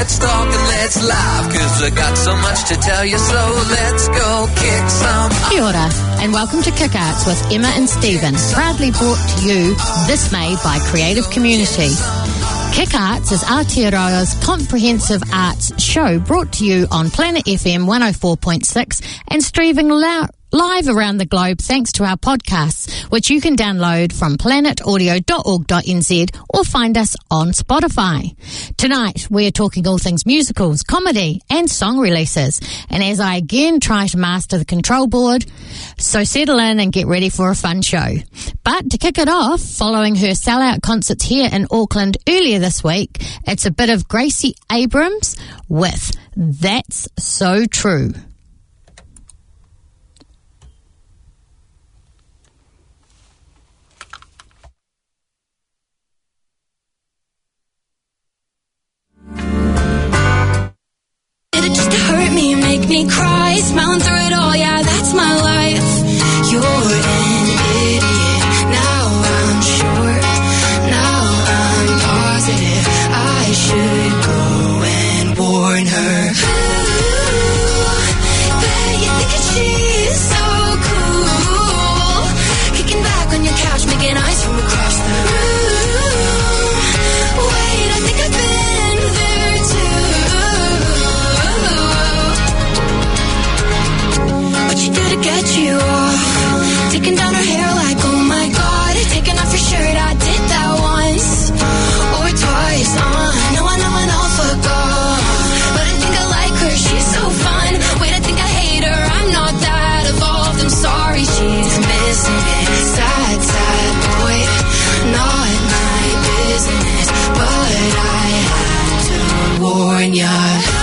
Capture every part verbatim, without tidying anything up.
let's talk and let's laugh, cause I got so much to tell you, so let's go kick some. Kia ora, and welcome to Kick Arts with Emma and Stephen, proudly brought to you this May by Creative Community. Kick Arts is Aotearoa's comprehensive arts show, brought to you on Planet F M one oh four point six and streaming loud live around the globe thanks to our podcasts, which you can download from planet audio dot org dot n z or find us on Spotify. Tonight, we are talking all things musicals, comedy and song releases. And as I again try to master the control board, so settle in and get ready for a fun show. But to kick it off, following her sellout concerts here in Auckland earlier this week, it's a bit of Gracie Abrams with That's So True. Make me cry, smiling through it all, yeah, that's my life. You're an idiot, now I'm sure, now I'm positive I should go and warn her. Ooh, bet you think that she's so cool, kicking back on your couch, making eyes from across the room. Wait, I think I've been there too. To get you off, taking down her hair like, oh my god, taking off your shirt, I did that once or twice. Uh, no, I know I know forgot, but I think I like her, she's so fun. Wait, I think I hate her, I'm not that evolved, I'm sorry, she's missing it. Sad, sad boy, not my business, but I had to warn ya.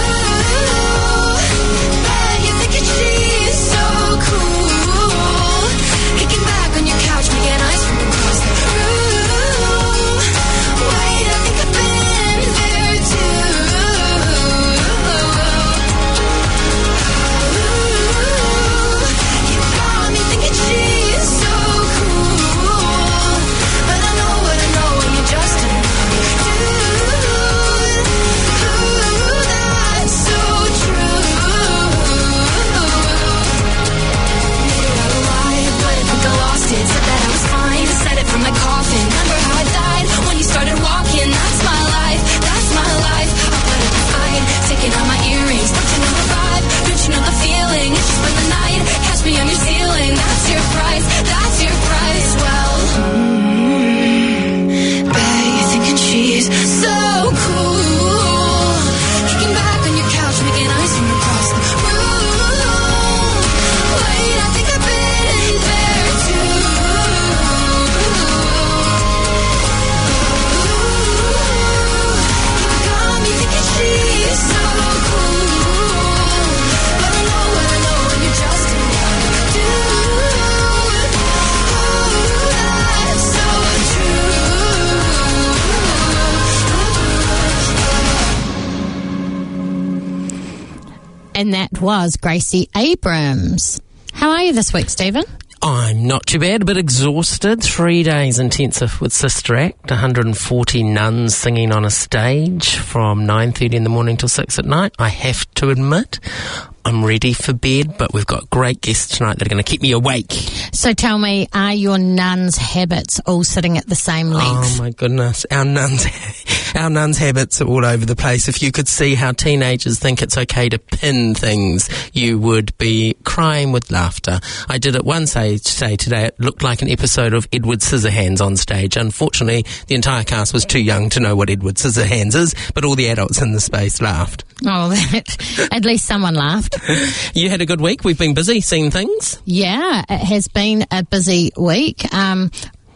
And that was Gracie Abrams. How are you this week, Stephen? I'm not too bad, a bit exhausted. Three days intensive with Sister Act, one hundred forty nuns singing on a stage from nine thirty in the morning till six at night. I have to admit, I'm ready for bed, but we've got great guests tonight that are going to keep me awake. So tell me, are your nuns' habits all sitting at the same length? Oh my goodness, our nuns, our nuns' habits are all over the place. If you could see how teenagers think it's okay to pin things, you would be crying with laughter. I did it one say, say today, it looked like an episode of Edward Scissorhands on stage. Unfortunately, the entire cast was too young to know what Edward Scissorhands is, but all the adults in the space laughed. Oh, that, at least someone laughed. You had a good week. We've been busy seeing things. Yeah, it has been a busy week. Um,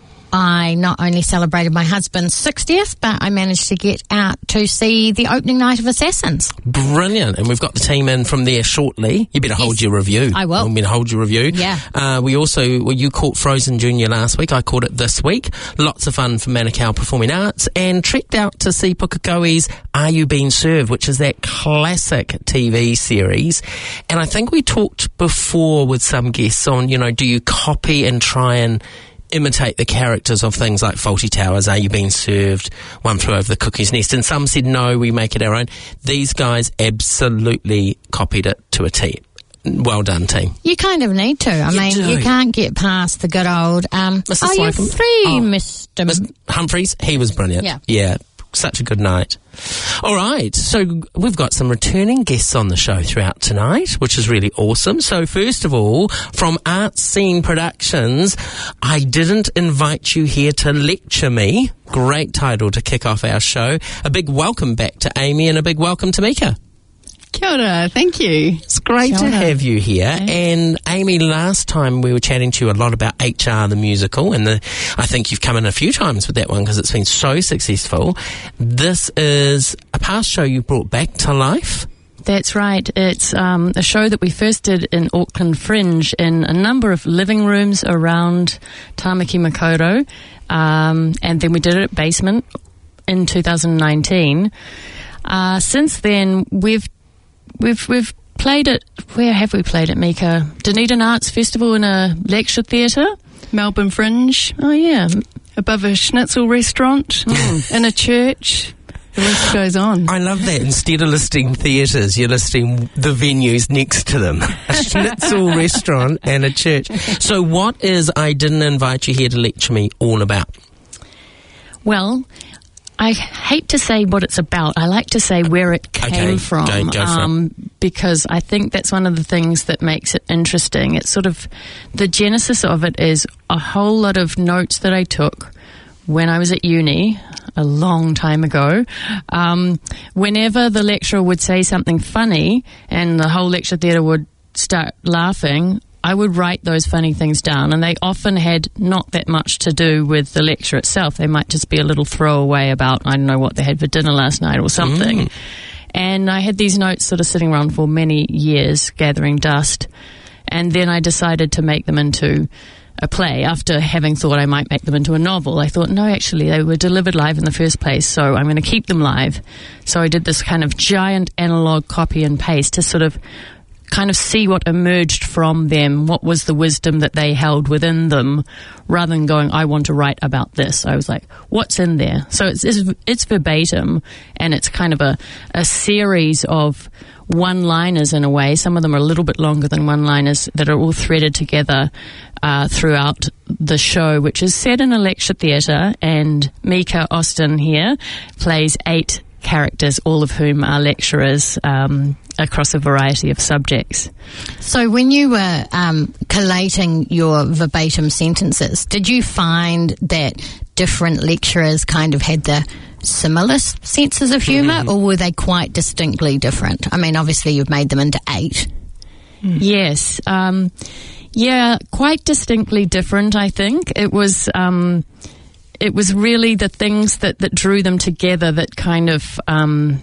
I not only celebrated my husband's sixtieth, but I managed to get out to see the opening night of Assassins. Brilliant. And we've got the team in from there shortly. You better hold yes, your review. I will. You better hold your review. Yeah. Uh, we also, well, you caught Frozen Junior last week. I caught it this week. Lots of fun for Manukau Performing Arts, and trekked out to see Pukekohe's Are You Being Served, which is that classic T V series. And I think we talked before with some guests on, you know, do you copy and try and imitate the characters of things like Fawlty Towers, Are You Being Served, One Flew Over the Cuckoo's Nest, and some said, no, we make it our own. These guys absolutely copied it to a T. Well done, team. You kind of need to. I You mean, do. you can't get past the good old, um, Mister are you Slocum? free, Oh. Mister Mister Humphreys, he was brilliant. Yeah. Yeah. Such a good night. All right, so we've got some returning guests on the show throughout tonight, which is really awesome. So first of all, from Art Scene Productions, I didn't invite you here to lecture me. Great title to kick off our show. A big welcome back to Amy and a big welcome to Mika. Kia ora, thank you. It's great to have you here. And Amy, last time we were chatting to you a lot about H R the musical, and the, I think you've come in a few times with that one because it's been so successful. This is a past show you brought back to life. That's right. It's um, a show that we first did in Auckland Fringe in a number of living rooms around Tamaki Makaurau, um, and then we did it at Basement in two thousand nineteen. Uh, since then, we've We've we've played it. Where have we played it, Mika? Dunedin Arts Festival in a lecture theatre. Melbourne Fringe, Oh yeah, above a schnitzel restaurant, in a church. The list goes on. I love that. Instead of listing theatres, you're listing the venues next to them. A schnitzel restaurant and a church. So what is I Didn't Invite You Here to Lecture Me all about? well, I hate to say what it's about. I like to say where it came Okay, from, go- go for it. um, because I think that's one of the things that makes it interesting. It's sort of the genesis of it is a whole lot of notes that I took when I was at uni a long time ago. Um, whenever the lecturer would say something funny and the whole lecture theatre would start laughing, I would write those funny things down, and they often had not that much to do with the lecture itself. They might just be a little throwaway about, I don't know, what they had for dinner last night or something. Mm. And I had these notes sort of sitting around for many years, gathering dust. And then I decided to make them into a play after having thought I might make them into a novel. I thought, no, actually, they were delivered live in the first place, so I'm going to keep them live. So I did this kind of giant analog copy and paste to sort of kind of see what emerged from them, what was the wisdom that they held within them, rather than going, I want to write about this. I was like, what's in there? So it's it's, it's verbatim, and it's kind of a, a series of one-liners in a way. Some of them are a little bit longer than one-liners that are all threaded together uh, throughout the show, which is set in a lecture theatre, and Mika Austin here plays eight characters, all of whom are lecturers um, across a variety of subjects. So when you were um, collating your verbatim sentences, did you find that different lecturers kind of had the similar s- senses of humour, Mm-hmm. or were they quite distinctly different? I mean, obviously you've made them into eight. Yes. Um, yeah, quite distinctly different, I think. It was... Um, It was really the things that, that drew them together that kind of, um,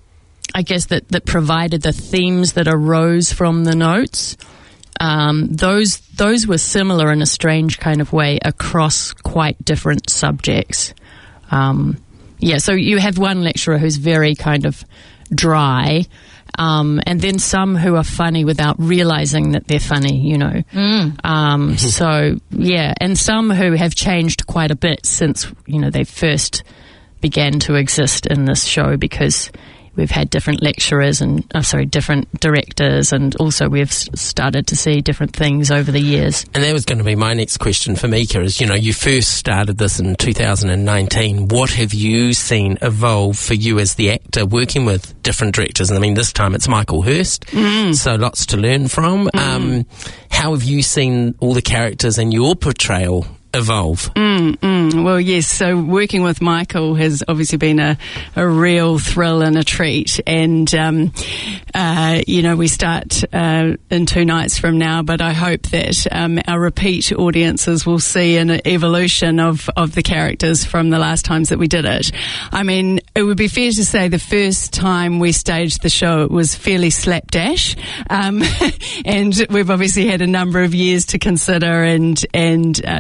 I guess, that, that provided the themes that arose from the notes. Um, those those were similar in a strange kind of way across quite different subjects. Um, yeah, so you have one lecturer who's very kind of dry, um, and then some who are funny without realizing that they're funny, you know. Mm. Um, so, yeah, and some who have changed quite a bit since, you know, they first began to exist in this show, because we've had different lecturers and, oh, sorry, different directors, and also we've s- started to see different things over the years. And that was going to be my next question for Mika is, you know, you first started this in two thousand nineteen. What have you seen evolve for you as the actor working with different directors? And I mean, this time it's Michael Hurst, mm. so lots to learn from. Mm. Um, how have you seen all the characters and your portrayal evolve? Mm, mm. Well, yes, so working with Michael has obviously been a, a real thrill and a treat. And, um, uh, you know, we start uh, in two nights from now, but I hope that um, our repeat audiences will see an evolution of, of the characters from the last times that we did it. I mean, it would be fair to say the first time we staged the show, it was fairly slapdash. Um, and we've obviously had a number of years to consider and, and uh, try things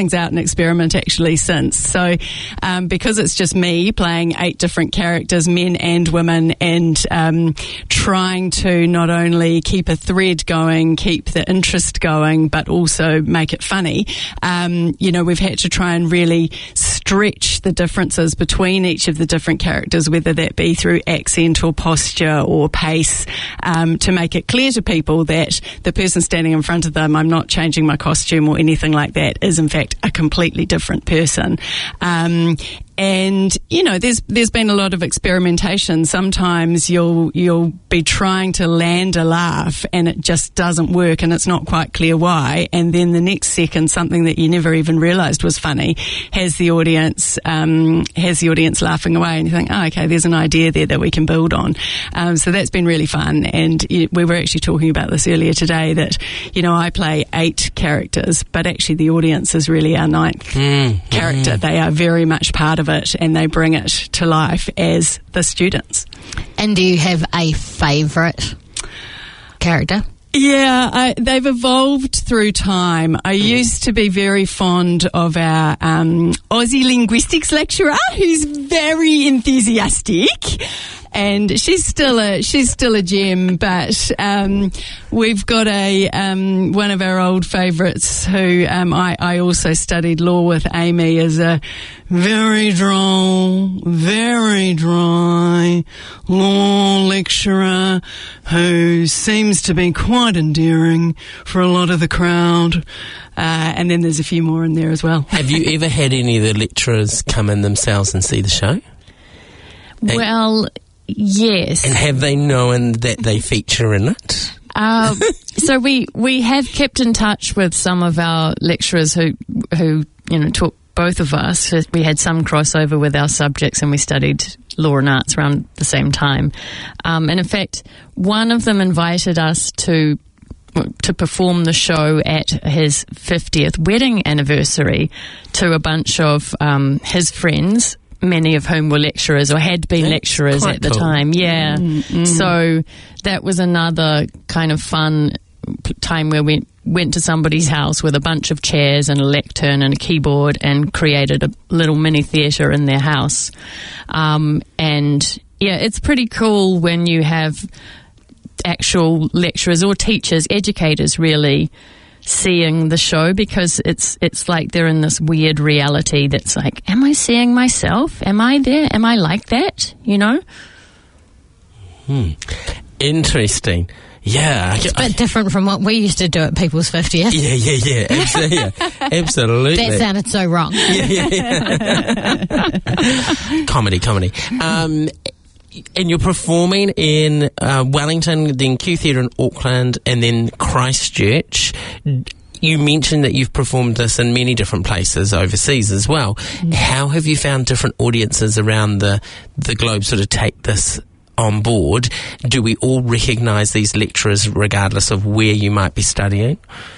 things out and experiment actually since. So um, because it's just me playing eight different characters, men and women, and um, trying to not only keep a thread going, keep the interest going, but also make it funny, um, you know, we've had to try and really stretch the differences between each of the different characters, whether that be through accent or posture or pace, um, to make it clear to people that the person standing in front of them, I'm not changing my costume or anything like that, is in fact a completely different person. Um, And, you know, there's there's been a lot of experimentation. Sometimes you'll you'll be trying to land a laugh and it just doesn't work and it's not quite clear why. And then the next second, something that you never even realised was funny has the audience um, has the audience laughing away, and you think, oh, okay, there's an idea there that we can build on. Um, so that's been really fun. And you, we were actually talking about this earlier today, that, you know, I play eight characters, but actually the audience is really our ninth mm, character. Mm. They are very much part of it, and they bring it to life as the students. And do you have a favourite character? Yeah, I, they've evolved through time. I used to be very fond of our um, Aussie linguistics lecturer, who's very enthusiastic. And she's still a she's still a gem, but um, we've got a um, one of our old favourites who um, I, I also studied law with, Amy, is a very droll, very dry law lecturer who seems to be quite endearing for a lot of the crowd. Uh, and then there's a few more in there as well. Have you ever had any of the lecturers come in themselves and see the show? Well, yes. And have they known that they feature in it? Uh, so we we have kept in touch with some of our lecturers who who you know taught both of us. We had some crossover with our subjects, and we studied law and arts around the same time. Um, and in fact, one of them invited us to to perform the show at his fiftieth wedding anniversary to a bunch of um, his friends, many of whom were lecturers or had been That's lecturers at the cool. time. Yeah. Mm-hmm. So that was another kind of fun time where we went to somebody's house with a bunch of chairs and a lectern and a keyboard and created a little mini theatre in their house. Um, and yeah, it's pretty cool when you have actual lecturers or teachers, educators really, seeing the show, because it's it's like they're in this weird reality that's like, am I seeing myself? Am I there? Am I like that? You know? Hmm. Interesting. Yeah. It's a bit different from what we used to do at people's fiftieth. Yeah, yeah, yeah. Absolutely. Yeah. Absolutely. That sounded so wrong. Yeah, yeah, yeah. comedy, comedy. Um, and you're performing in uh, Wellington, then Q Theatre in Auckland, and then Christchurch. You mentioned that you've performed this in many different places overseas as well. Mm. How have you found different audiences around the, the globe sort of take this on board? Do we all recognise these lecturers regardless of where you might be studying?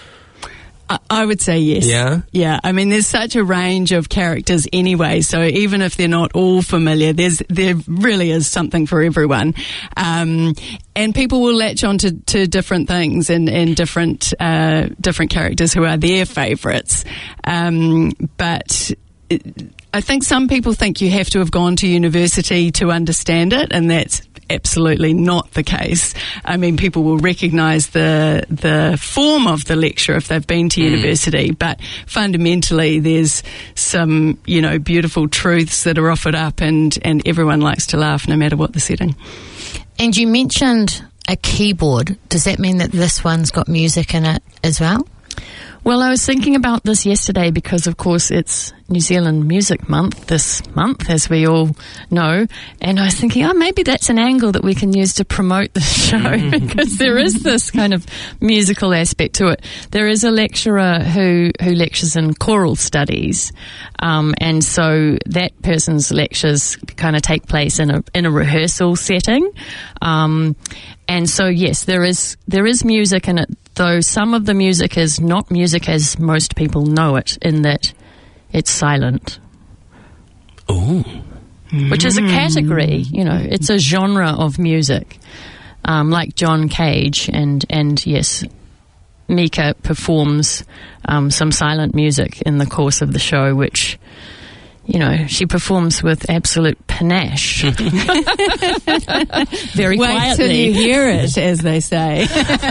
I would say yes. Yeah? Yeah. I mean, there's such a range of characters anyway, so even if they're not all familiar, there's there really is something for everyone. Um, and people will latch on to, to different things and, and different uh, different characters who are their favourites. Um, but it, I think some people think you have to have gone to university to understand it, and that's absolutely not the case. I mean, people will recognise the the form of the lecture if they've been to mm. university, but fundamentally there's some, you know, beautiful truths that are offered up, and, and everyone likes to laugh no matter what the setting. And you mentioned a keyboard. Does that mean that this one's got music in it as well? Well, I was thinking about this yesterday because, of course, it's New Zealand Music Month this month, as we all know. And I was thinking, oh, maybe that's an angle that we can use to promote the show, because there is this kind of musical aspect to it. There is a lecturer who, who lectures in choral studies. Um, and so that person's lectures kind of take place in a, in a rehearsal setting. Um, and so, yes, there is, there is music in it, though some of the music is not music as most people know it, in that it's silent. Ooh. Which is a category, you know, it's a genre of music, um, like John Cage, and, and yes, Mika performs um, some silent music in the course of the show, which, you know, she performs with absolute panache. Very Wait quietly. till you hear it, as they say.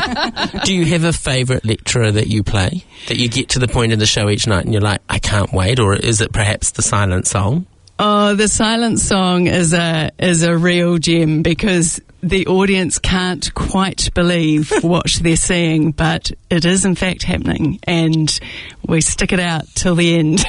Do you have a favourite lecturer that you play, that you get to the point of the show each night and you're like, I can't wait? Or is it perhaps the silent song? Oh, the silent song is a is a real gem, because the audience can't quite believe what they're seeing, but it is in fact happening, and we stick it out till the end.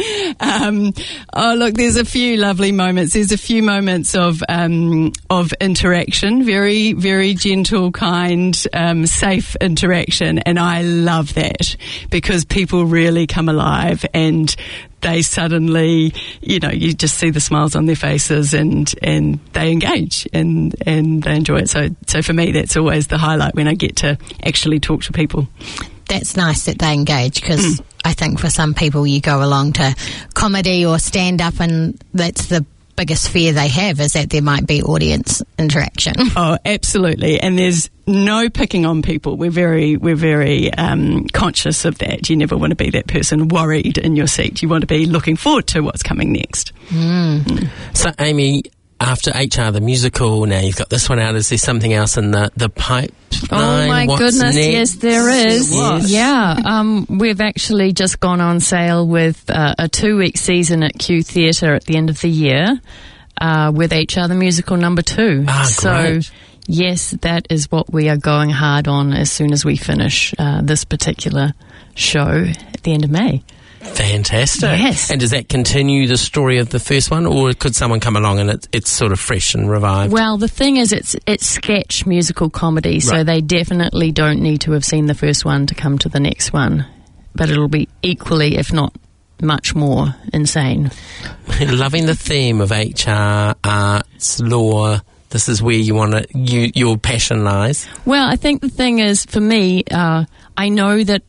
um, oh, look, there's a few lovely moments. There's a few moments of um, of interaction, very, very gentle, kind, um, safe interaction, and I love that, because people really come alive and they suddenly, you know, you just see the smiles on their faces, and, and they engage and, and they enjoy it. So, so for me, that's always the highlight, when I get to actually talk to people. That's nice that they engage, because mm. I think for some people you go along to comedy or stand-up and that's the biggest fear they have, is that there might be audience interaction. Oh, absolutely. And there's no picking on people. We're very, we're very um, conscious of that. You never want to be that person worried in your seat. You want to be looking forward to what's coming next. Mm. Mm. So, Amy, after H R the musical, now you've got this one out. Is there something else in the, the pipeline? Oh my What's goodness, next? yes there is. Yes. Yeah, um, we've actually just gone on sale with uh, a two-week season at Q Theatre at the end of the year uh, with H R the Musical number two. Ah, so, great. yes, that is what we are going hard on as soon as we finish uh, this particular show at the end of May. Fantastic. Yes. And does that continue the story of the first one, or could someone come along and it, it's sort of fresh and revived? Well, the thing is, it's it's sketch musical comedy, so Right. they definitely don't need to have seen the first one to come to the next one. But it'll be equally, if not much more, insane. Loving the theme of H R, arts, law. This is where you want to, you, your passion lies. Well, I think the thing is, for me, uh, I know that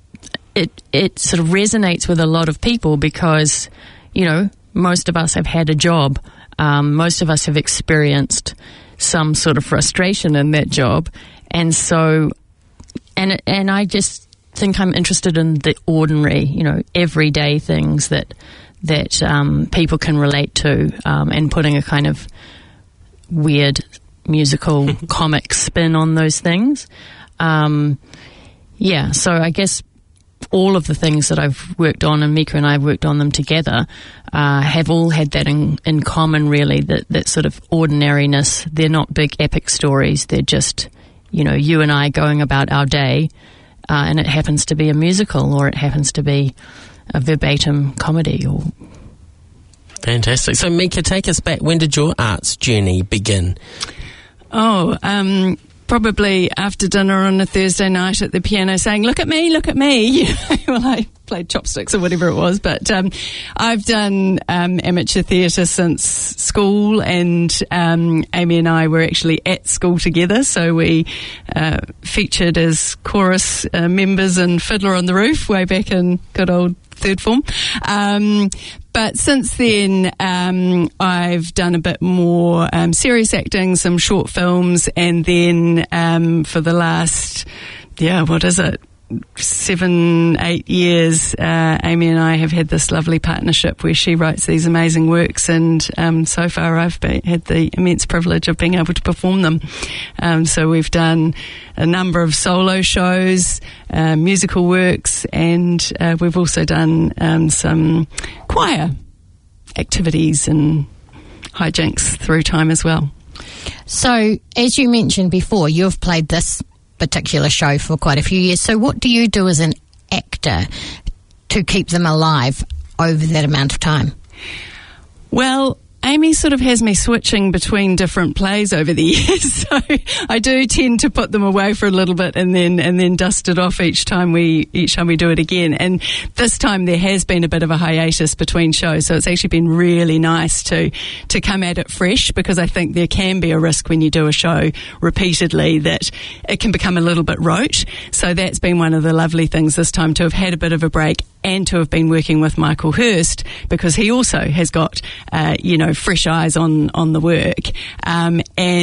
it it sort of resonates with a lot of people, because, you know, most of us have had a job. Um, most of us have experienced some sort of frustration in that job. And so, and and I just think I'm interested in the ordinary, you know, everyday things that that um, people can relate to, um, and putting a kind of weird musical comic spin on those things. Um, yeah, so I guess all of the things that I've worked on, and Mika and I have worked on them together, uh, have all had that in, in common, really, that, that sort of ordinariness. They're not big epic stories. They're just, you know, you and I going about our day, uh, and it happens to be a musical, or it happens to be a verbatim comedy. Or Fantastic. So, Mika, take us back. When did your arts journey begin? Oh, um, probably after dinner on a Thursday night at the piano, saying, look at me, look at me. You know, well, I played chopsticks or whatever it was. But um, I've done um, amateur theatre since school, and um, Amy and I were actually at school together. So we uh, featured as chorus uh, members in Fiddler on the Roof way back in good old third form. Um, but since then, um, I've done a bit more um, serious acting, some short films, and then um, for the last, yeah, what is it? seven, eight years, uh, Amy and I have had this lovely partnership where she writes these amazing works, and um, so far I've been, had the immense privilege of being able to perform them. Um, so we've done a number of solo shows, uh, musical works, and uh, we've also done um, some choir activities and hijinks through time as well. So, as you mentioned before, you've played this particular show for quite a few years. So what do you do as an actor to keep them alive over that amount of time? Well, Amy sort of has me switching between different plays over the years, so I do tend to put them away for a little bit and then and then dust it off each time we each time we do it again. And this time there has been a bit of a hiatus between shows, so it's actually been really nice to to come at it fresh, because I think there can be a risk when you do a show repeatedly that it can become a little bit rote. So that's been one of the lovely things this time, to have had a bit of a break and to have been working with Michael Hurst, because he also has got uh, you know fresh eyes on on the work, um, and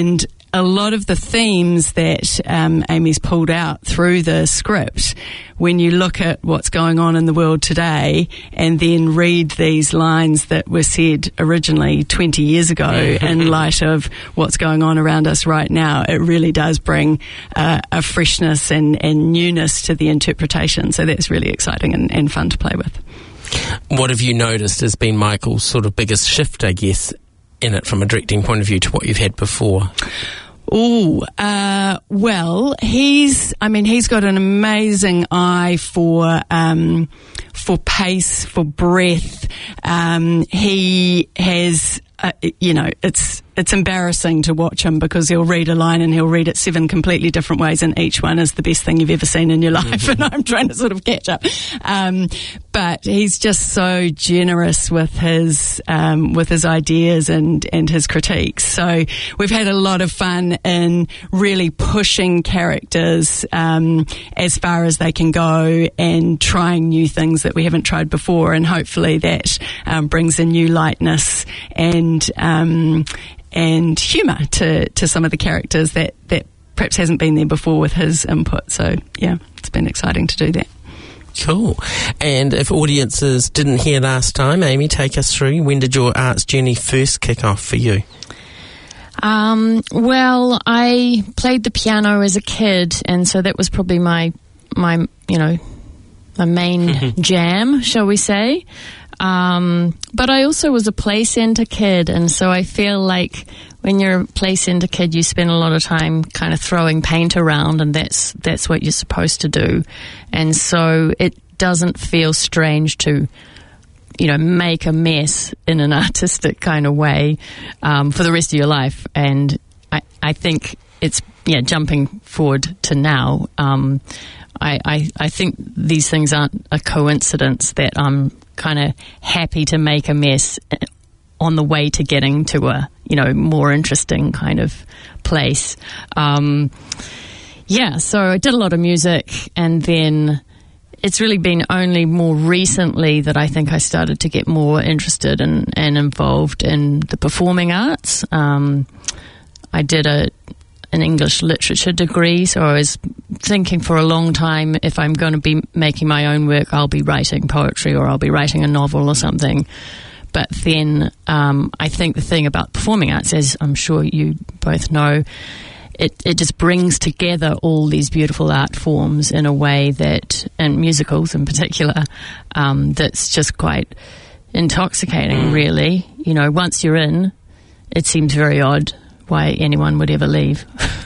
a lot of the themes that um, Amy's pulled out through the script, when you look at what's going on in the world today and then read these lines that were said originally twenty years ago in light of what's going on around us right now, it really does bring uh, a freshness and, and newness to the interpretation. So that's really exciting and, and fun to play with. What have you noticed has been Michael's sort of biggest shift, I guess, in it from a directing point of view to what you've had before? Oh, uh, well, he's, I mean, he's got an amazing eye for, um, for pace, for breath. Um, he has, uh, you know, it's, it's embarrassing to watch him because he'll read a line and he'll read it seven completely different ways, and each one is the best thing you've ever seen in your life. Mm-hmm. And I'm trying to sort of catch up. Um, but he's just so generous with his, um, with his ideas and, and his critiques. So we've had a lot of fun in really pushing characters, um, as far as they can go and trying new things that we haven't tried before. And hopefully that, um, brings a new lightness and, um, and humour to, to some of the characters that, that perhaps hasn't been there before with his input. So, yeah, it's been exciting to do that. Cool. And if audiences didn't hear last time, Amy, take us through. When did your arts journey first kick off for you? Um, well, I played the piano as a kid, and so that was probably my, my you know, my main jam, shall we say. Um, but I also was a play centre kid, and so I feel like when you're a play centre kid, you spend a lot of time kind of throwing paint around, and that's that's what you're supposed to do. And so it doesn't feel strange to, you know, make a mess in an artistic kind of way um, for the rest of your life. And I, I think it's, yeah, jumping forward to now, um, I, I, I think these things aren't a coincidence that I'm kind of happy to make a mess on the way to getting to a, you know, more interesting kind of place. Um, yeah, so I did a lot of music, and then it's really been only more recently that I think I started to get more interested in, and involved in the performing arts. Um, I did a an English literature degree, so I was thinking for a long time, if I'm going to be making my own work, I'll be writing poetry or I'll be writing a novel or something. But then um, I think the thing about performing arts, as I'm sure you both know, it, it just brings together all these beautiful art forms in a way that, and musicals in particular, um, that's just quite intoxicating, mm. really. You know, once you're in, it seems very odd why anyone would ever leave.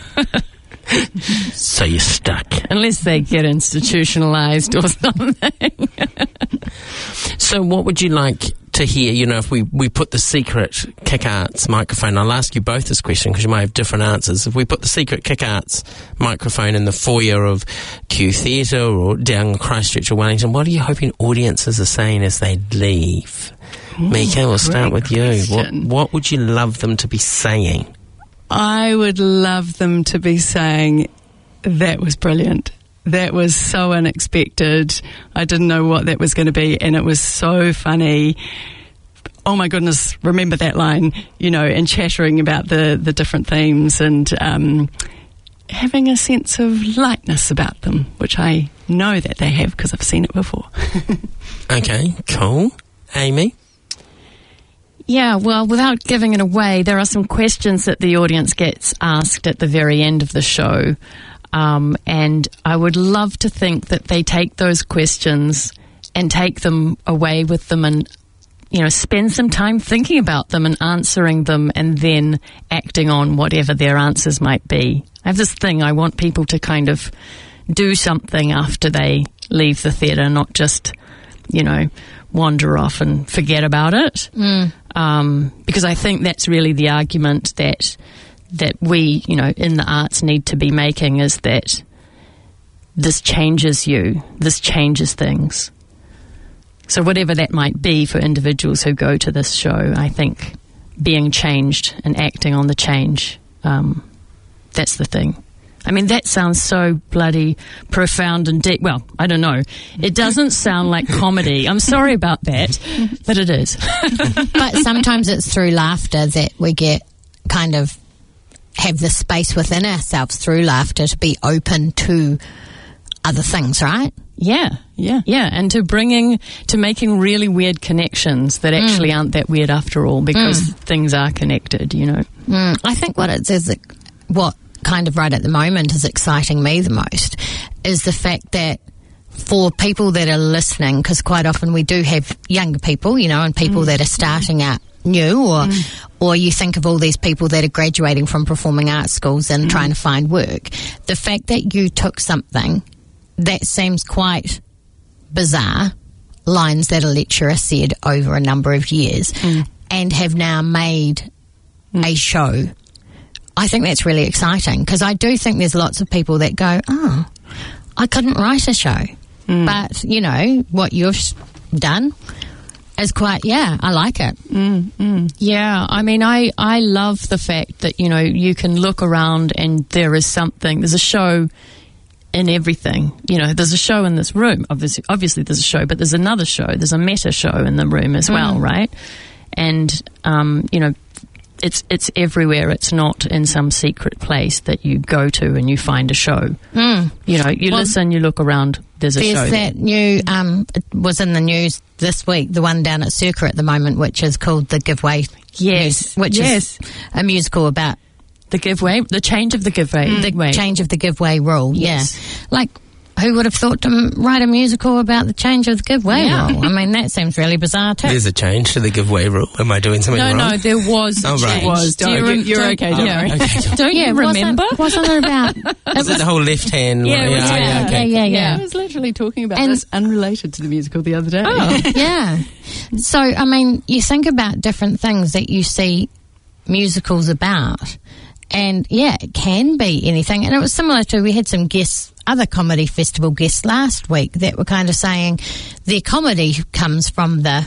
So you're stuck. Unless they get institutionalised or something. So what would you like to hear, you know, if we, we put the secret Kick Arts microphone, I'll ask you both this question because you might have different answers. If we put the secret Kick Arts microphone in the foyer of Q Theatre or down Christchurch or Wellington, what are you hoping audiences are saying as they leave? Ooh, Mika, we'll start with you. What, what would you love them to be saying? I would love them to be saying, that was brilliant. That was so unexpected. I didn't know what that was going to be, and it was so funny. Oh my goodness, remember that line, you know, and chattering about the, the different themes and um, having a sense of lightness about them, which I know that they have because I've seen it before. Okay, cool. Amy? Yeah, well, without giving it away, there are some questions that the audience gets asked at the very end of the show. Um, and I would love to think that they take those questions and take them away with them and, you know, spend some time thinking about them and answering them and then acting on whatever their answers might be. I have this thing, I want people to kind of do something after they leave the theatre, not just, you know, wander off and forget about it. Mm. Um, because I think that's really the argument that that we, you know, in the arts need to be making, is that this changes you, this changes things. So whatever that might be for individuals who go to this show, I think being changed and acting on the change, um, that's the thing. I mean, that sounds so bloody profound and deep. Well, I don't know. It doesn't sound like comedy. I'm sorry about that, but it is. But sometimes it's through laughter that we get kind of have the space within ourselves through laughter to be open to other things, right? Yeah, Yeah. yeah, and to bringing to making really weird connections that actually Mm. aren't that weird after all, because things are connected, you know. Mm, I think what it is, what kind of right at the moment is exciting me the most is the fact that for people that are listening, because quite often we do have younger people, you know, and people that are starting out new, or or you think of all these people that are graduating from performing arts schools and trying to find work. The fact that you took something that seems quite bizarre, lines that a lecturer said over a number of years, Mm. and have now made a show. I think that's really exciting, because I do think there's lots of people that go, oh, I couldn't write a show. Mm. But, you know, what you've s- done is quite, yeah, I like it. Mm, mm. Yeah, I mean, I, I love the fact that, you know, you can look around and there is something, there's a show in everything. You know, there's a show in this room. Obviously, obviously there's a show, but there's another show. There's a meta show in the room as well, right? And, um, you know, it's it's everywhere. It's not in some secret place that you go to and you find a show. Mm. You know, you Well, listen, you look around, there's a There's show there. that new, um, it was in the news this week, the one down at Circa at the moment, which is called The Giveaway. Yes, Which yes. is a musical about The giveaway, the change of the giveaway. the Way. change of the giveaway rule. Yes. Yeah. Like, who would have thought to m- write a musical about the change of the giveaway Yeah. rule? I mean, that seems really bizarre too. There's a change to the giveaway rule. Am I doing something No, wrong? no, there was. Oh, a right. change. Was, Do you don't- rem- you're don't- okay, don't yeah. worry. Okay. Don't yeah, you remember? Wasn't, wasn't it about... Is it the whole left hand? Yeah, it was- yeah, yeah, okay. yeah, yeah, I yeah. was literally talking about And- this unrelated to the musical the other day. Oh, yeah. So, I mean, you think about different things that you see musicals about, and yeah, it can be anything. And it was similar to, we had some guests, other comedy festival guests last week that were kind of saying their comedy comes from the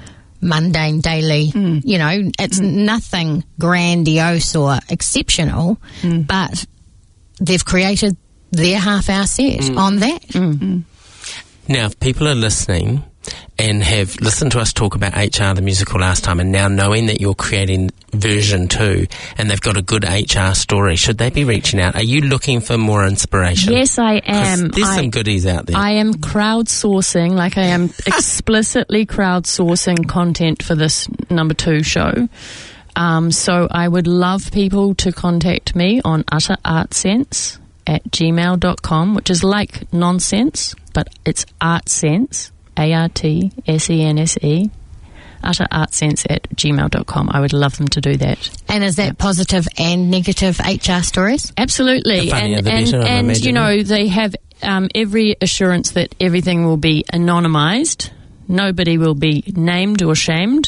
mundane daily, you know, it's nothing grandiose or exceptional, but they've created their half hour set on that. Now, if people are listening and have listened to us talk about H R the musical last time, and now knowing that you're creating version two and they've got a good H R story, should they be reaching out? Are you looking for more inspiration? Yes, I 'Cause am. There's I, some goodies out there. I am crowdsourcing, like I am explicitly crowdsourcing content for this number two show. Um, so I would love people to contact me on utter art sense at gmail dot com, which is like nonsense, but it's artsense, A R T S E N S E, utter art sense at gmail dot com. I would love them to do that. And is that positive and negative H R stories? Absolutely. The funnier and the and, better, I and imagine. you know, they have um, every assurance that everything will be anonymised. Nobody will be named or shamed.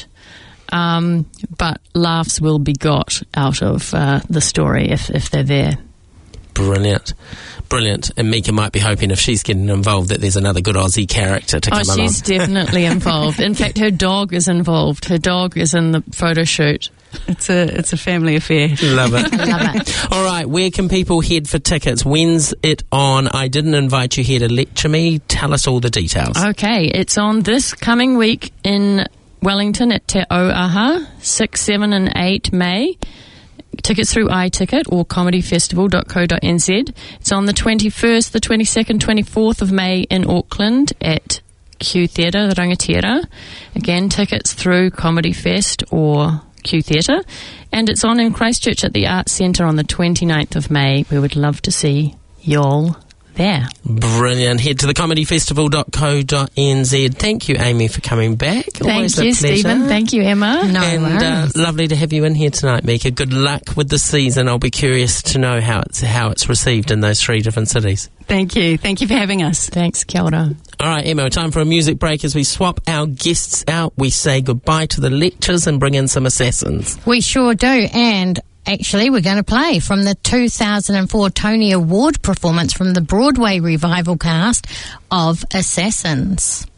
Um, but laughs will be got out of uh, the story if, if they're there. Brilliant. Brilliant. And Mika might be hoping, if she's getting involved, that there's another good Aussie character to Oh, come along. she's definitely involved. In fact, her dog is involved. Her dog is in the photo shoot. It's a it's a family affair. Love it. Love it. All right, where can people head for tickets? When's it on? I didn't invite you here to lecture me. Tell us all the details. Okay, it's on this coming week in Wellington at Te Auaha, six, seven and eight May. Tickets through iTicket or comedy festival dot co dot n z. It's on the twenty-first, the twenty-second, twenty-fourth of May in Auckland at Q Theatre, the Rangatira. Again, tickets through Comedy Fest or Q Theatre. And it's on in Christchurch at the Arts Centre on the twenty-ninth of May. We would love to see y'all there. Brilliant. Head to the comedy festival dot co dot n z. Thank you, Amy, for coming back. Thank Always a you, pleasure. Stephen. Thank you, Emma. No and uh, worries. lovely to have you in here tonight, Mika. Good luck with the season. I'll be curious to know how it's how it's received in those three different cities. Thank you. Thank you for having us. Thanks, kia ora. All right, Emma, time for a music break. As we swap our guests out, we say goodbye to the lectures and bring in some assassins. We sure do. And actually, we're going to play from the two thousand four Tony Award performance from the Broadway revival cast of Assassins.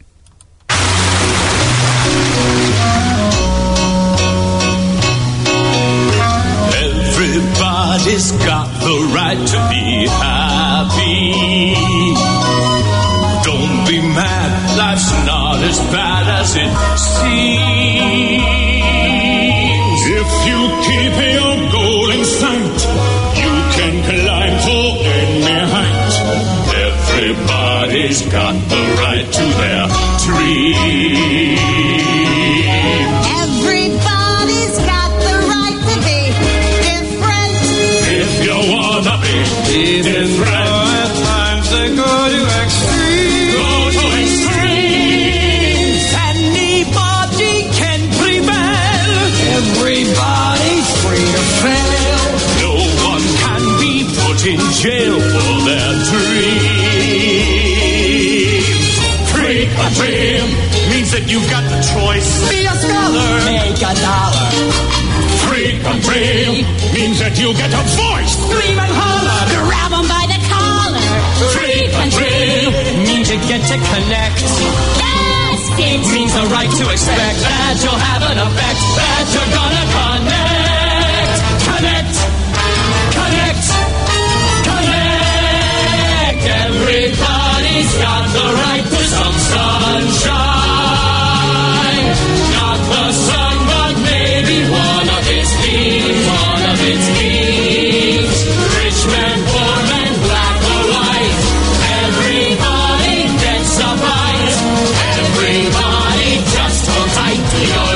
Everybody's got the right to be happy. Don't be mad, life's not as bad as it seems. If you keep your goal in sight, Everybody's got the right to their dream. Everybody's got the right to be different. If you wanna be different, At times they go to extremes. go to extremes. Anybody can prevail. Everybody's free to fail. No one can be put in jail for their dreams. Free a dream means that you've got the choice. Be a scholar. Make a dollar. Free a dream means that you get a voice. Scream and holler. Grab 'em by the collar. Free a dream Means you get to connect. That's it. Means the right to expect that you'll have an effect. That you're gonna connect. Connect. Connect. Connect. Everybody's got the right to some sunshine. Not the sun, but maybe one of its beams. One of its beams. Rich man, poor man, black or white. Everybody gets a bite. Everybody just hold tight to your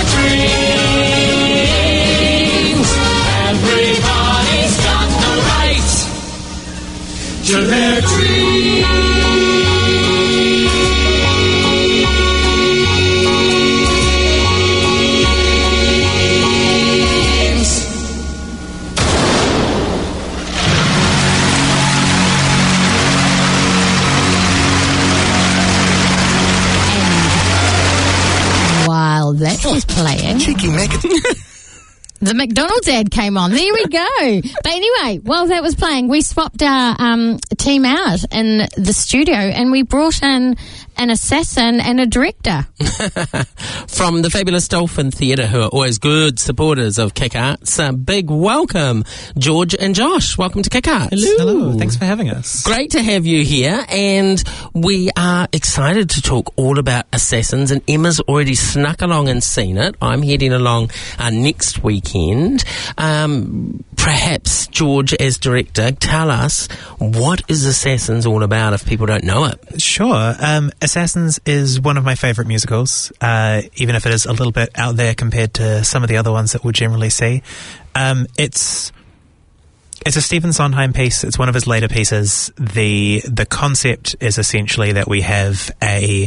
dreams. Everybody's got the right to their dreams. While that was playing, Cheeky Megan. the McDonald's ad came on. There we go. But anyway, while that was playing, we swapped our um, team out in the studio and we brought in an assassin and a director. From the fabulous Dolphin Theatre, who are always good supporters of Kick Arts. A big welcome, George and Josh. Welcome to Kick Arts. Hello, thanks for having us. Great to have you here, and we are excited to talk all about Assassins, and Emma's already snuck along and seen it. I'm heading along uh, next weekend. Um, perhaps, George, as director, tell us, what is Assassins all about if people don't know it? Sure. Um, Assassins is one of my favourite musicals, uh, even if it is a little bit out there compared to some of the other ones that we'll generally see. Um, it's it's a Stephen Sondheim piece. It's one of his later pieces. The the concept is essentially that we have a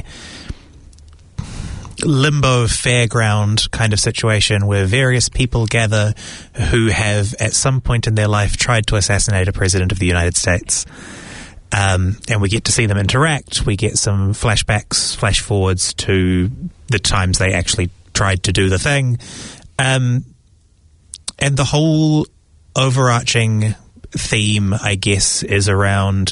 limbo fairground kind of situation where various people gather who have at some point in their life tried to assassinate a president of the United States. Um, and we get to see them interact. We get some flashbacks, flash forwards to the times they actually tried to do the thing. Um, and the whole overarching theme, I guess, is around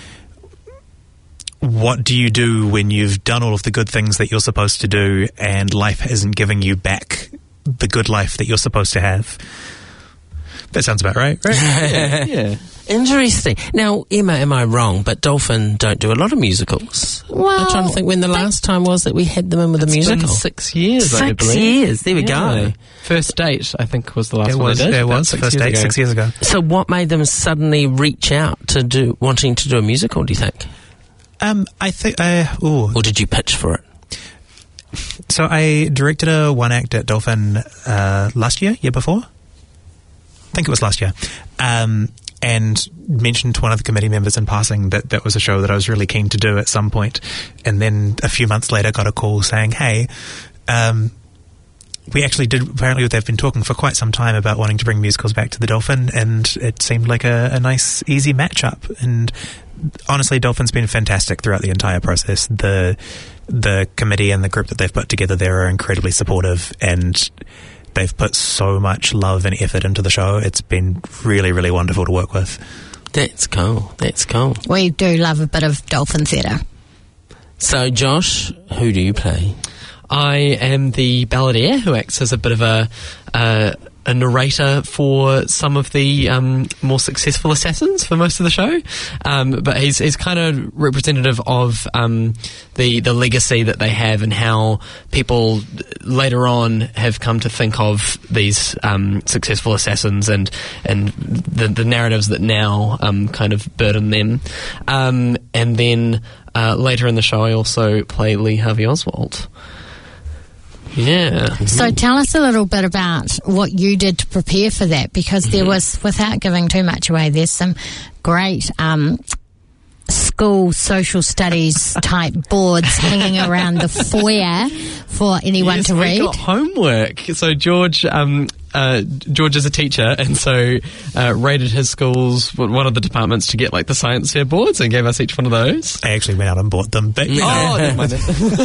what do you do when you've done all of the good things that you're supposed to do and life isn't giving you back the good life that you're supposed to have. That sounds about right, right? yeah. yeah. Interesting. Now, Emma, am I wrong? But Dolphin don't do a lot of musicals. Well, I'm trying to think when the last time was that we had them in with a It's musical. been six years, Six I believe. years. There we Yeah. go. First Date, I think, was the last It one was, they did. it about was six first years date ago. six years ago. So, what made them suddenly reach out to do wanting to do a musical? Do you think, Um, I think, uh, ooh. or did you pitch for it? So I directed a one act at Dolphin uh, last year, year before. I think it was last year. Um, and mentioned to one of the committee members in passing that that was a show that I was really keen to do at some point. And then a few months later got a call saying, hey, um, we actually did, apparently they've been talking for quite some time about wanting to bring musicals back to the Dolphin, and it seemed like a, a nice, easy match-up. And honestly, Dolphin's been fantastic throughout the entire process. The the committee and the group that they've put together there are incredibly supportive, and they've put so much love and effort into the show. It's been really, really wonderful to work with. That's cool. That's cool. We do love a bit of Dolphin Theatre. So, Josh, who do you play? I am the balladeer who acts as a bit of a uh, a narrator for some of the um, more successful assassins for most of the show, um, but he's he's kind of representative of um, the the legacy that they have and how people later on have come to think of these um, successful assassins and and the, the narratives that now um, kind of burden them, um, and then. uh, later in the show, I also play Lee Harvey Oswald. Yeah. So tell us a little bit about what you did to prepare for that, because there was, without giving too much away, there's some great um, school social studies type boards hanging around the foyer for anyone yes, to read. I got homework. So George, um, uh, George is a teacher, and so uh, rated his schools, one of the departments, to get like the science fair boards, and gave us each one of those. I actually went out and bought them, but you know. Oh, never mind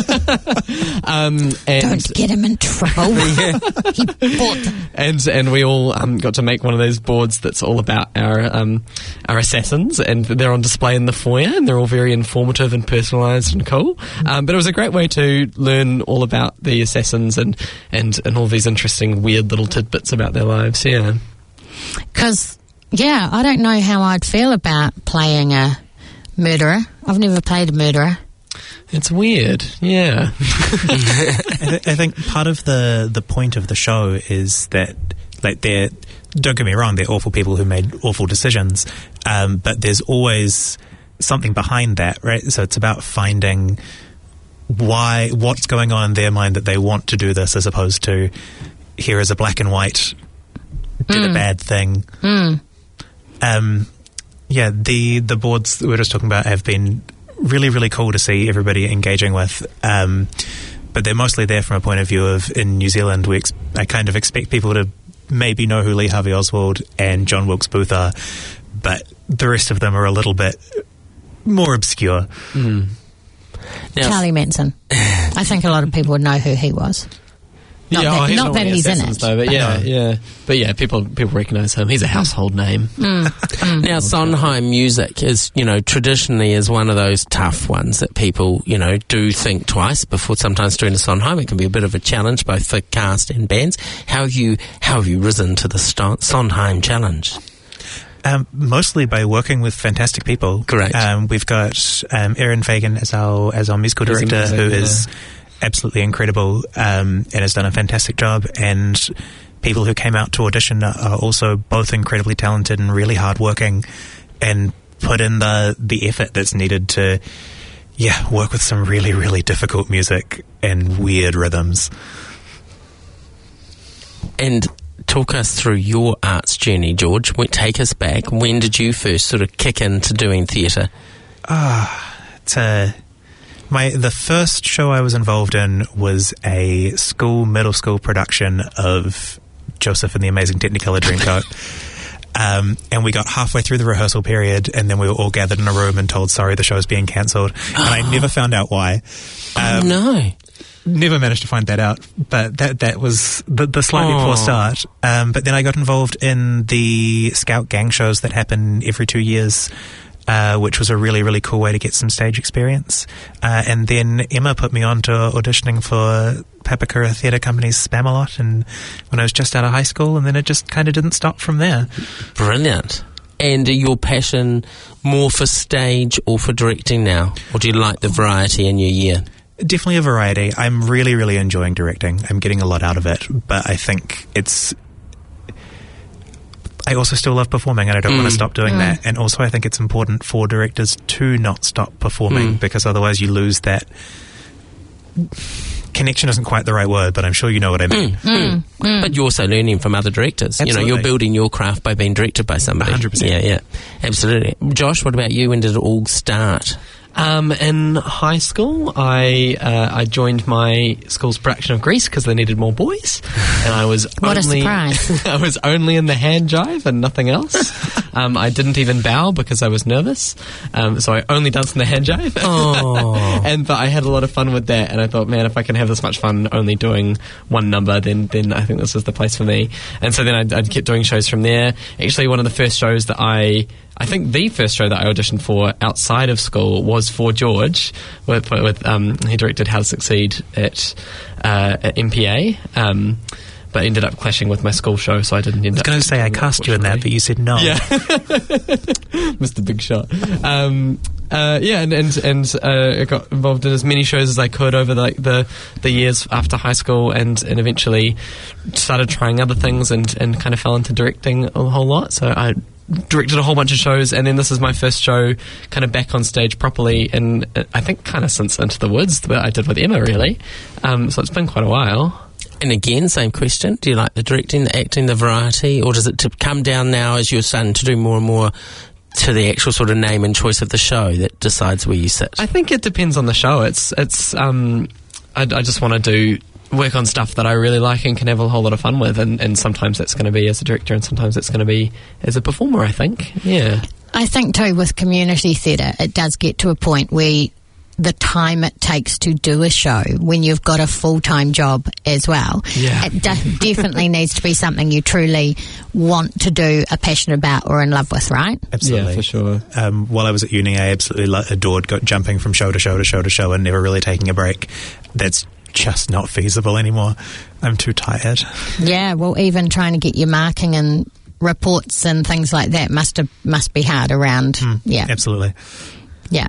that. um, and Don't get him in trouble. He bought them. And and we all um, got to make one of those boards that's all about our um, our assassins, and they're on display in the foyer, and they're all very informative and personalised and cool. Um, but it was a great way to learn all about the assassins and, and, and all these interesting, weird little tidbits about their lives. Yeah, because yeah, I don't know how I'd feel about playing a murderer. I've never played a murderer. It's weird, yeah. I, th- I think part of the, the point of the show is that, like, they're, don't get me wrong, they're awful people who made awful decisions, um, but there's always something behind that, right? So it's about finding why, what's going on in their mind that they want to do this, as opposed to, here is a black and white, did mm. a bad thing. Mm. Um, yeah, the, the boards that we were just talking about have been really, really cool to see everybody engaging with. Um, but they're mostly there from a point of view of, in New Zealand, we ex- I kind of expect people to maybe know who Lee Harvey Oswald and John Wilkes Booth are, but the rest of them are a little bit more obscure. Mm. Now, Charlie Manson. I think a lot of people would know who he was. Not yeah, that, oh, he's not not that really he's in Assassins, it. though, but yeah, yeah, but yeah, people people recognise him. He's a household name. Mm. Mm. Now, Sondheim music is, you know, traditionally is one of those tough ones that people, you know, do think twice before sometimes doing a Sondheim. It can be a bit of a challenge, both for cast and bands. How have you, how have you risen to the St- Sondheim challenge? Um, mostly by working with fantastic people. Correct. Um, we've got um, Erin Fagan as our as our musical He's director, amazing, who yeah. is absolutely incredible um, and has done a fantastic job. And people who came out to audition are also both incredibly talented and really hardworking, and put in the the effort that's needed to, yeah, work with some really really difficult music and weird rhythms. And talk us through your arts journey, George. Take us back. When did you first sort of kick into doing theatre? Ah, it's a... My the first show I was involved in was a school middle school production of Joseph and the Amazing Technicolor Dreamcoat, um, and we got halfway through the rehearsal period, and then we were all gathered in a room and told, "Sorry, the show's being cancelled," and I never found out why. Um, Um, no. Never managed to find that out, but that that was the, the slightly Aww. poor start. Um, but then I got involved in the Scout gang shows that happen every two years. Uh, which was a really, really cool way to get some stage experience. Uh, and then Emma put me on to auditioning for Papakura Theatre Company's Spamalot, and when I was just out of high school, and then it just kind of didn't stop from there. Brilliant. And your passion more for stage or for directing now? Or do you like the variety in your year? Definitely a variety. I'm really, really enjoying directing. I'm getting a lot out of it, but I think it's... I also still love performing, and I don't Mm. want to stop doing Mm. that. And also I think it's important for directors to not stop performing, Mm. because otherwise you lose that... Connection isn't quite the right word, but I'm sure you know what I mean. Mm. Mm. But you're also learning from other directors. You know, you're Absolutely. building your craft by being directed by somebody. one hundred percent. Yeah, yeah. Absolutely. Josh, what about you? When did it all start? Um, in high school, I uh, I joined my school's production of Grease because they needed more boys, and I was What a only surprise. I was only in the hand jive and nothing else. um, I didn't even bow because I was nervous, um, so I only danced in the hand jive. Oh. and but I had a lot of fun with that, and I thought, man, if I can have this much fun only doing one number, then then I think this is the place for me. And so then I'd, I'd keep doing shows from there. Actually, one of the first shows that I I think the first show that I auditioned for outside of school was for George, with, with um, he directed How to Succeed at, uh, at M P A, um, but ended up clashing with my school show, so I didn't end I was up... going to say I cast you in that, but you said no. Yeah. Mister Big Shot. Um, uh, yeah, and and, and uh, I got involved in as many shows as I could over the, like the the years after high school, and, and eventually started trying other things, and, and kind of fell into directing a whole lot. So I directed a whole bunch of shows, and then this is my first show kind of back on stage properly, and I think kind of since Into the Woods that I did with Emma, really. Um, so it's been quite a while. And again, same question. Do you like the directing, the acting, the variety, or does it to come down now as you're starting to do more and more to the actual sort of name and choice of the show that decides where you sit? I think it depends on the show. It's it's um, I, I just want to do work on stuff that I really like and can have a whole lot of fun with, and, and sometimes that's going to be as a director, and sometimes it's going to be as a performer. I think, yeah. I think too with community theatre, it does get to a point where the time it takes to do a show when you've got a full-time job as well. Yeah. It de- definitely needs to be something you truly want to do, are passionate about, or in love with, right? Absolutely. Yeah, for sure. Um, while I was at uni, I absolutely lo- adored go- jumping from show to show to show to show and never really taking a break. That's just not feasible anymore. I'm too tired. Yeah, well, even trying to get your marking and reports and things like that must have, must be hard around. Mm, yeah. Absolutely. Yeah.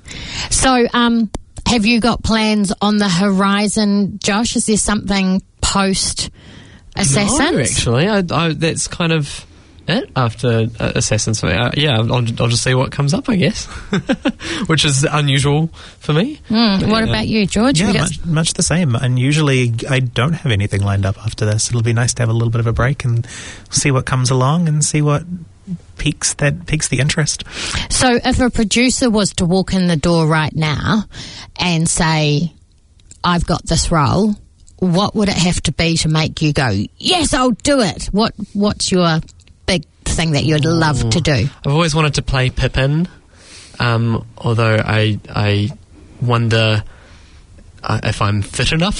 So, um, have you got plans on the horizon, Josh? Is there something post Assassins? No, actually, I, I, that's kind of it after uh, Assassins for me. Uh, yeah, I'll, I'll just see what comes up, I guess, which is unusual for me. Mm, what yeah. about you, George? Yeah, We got- much, much the same. And usually I don't have anything lined up after this. It'll be nice to have a little bit of a break and see what comes along and see what piques that piques the interest. So if a producer was to walk in the door right now and say, I've got this role, what would it have to be to make you go, yes, I'll do it? What What's your big thing that you'd love to do? I've always wanted to play Pippin, um, although I I wonder uh, if I'm fit enough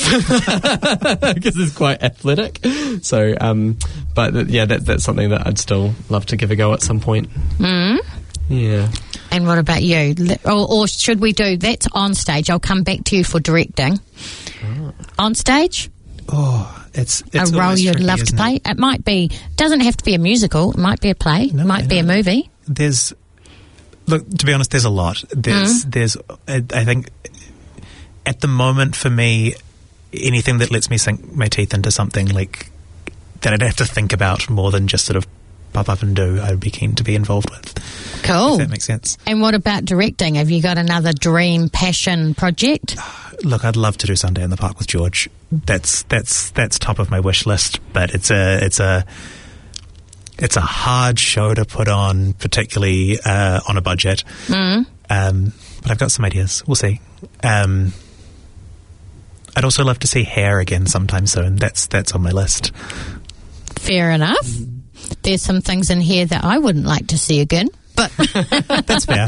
because it's quite athletic. So, um, but th- yeah, that, that's something that I'd still love to give a go at some point. Mm. Yeah. And what about you? Li- Or, or should we do, that's on stage. I'll come back to you for directing. Oh. On stage? Oh, it's, it's a role always you'd tricky, love to isn't play? it? It might be, doesn't have to be a musical. It might be a play. No, it might I be a know. movie. There's, look, to be honest, there's a lot. There's, Mm. there's, I, I think, at the moment for me, anything that lets me sink my teeth into something like that I'd have to think about more than just sort of pop up and do, I'd be keen to be involved with. Cool. If that makes sense. And what about directing? Have you got another dream, passion project? Look, I'd love to do Sunday in the Park with George. That's that's that's top of my wish list, but it's a it's a it's a hard show to put on, particularly uh, on a budget. Mm. Um, but I've got some ideas. We'll see. Um, I'd also love to see Hair again sometime soon. That's that's on my list. Fair enough. There's some things in here that I wouldn't like to see again. But that's fair.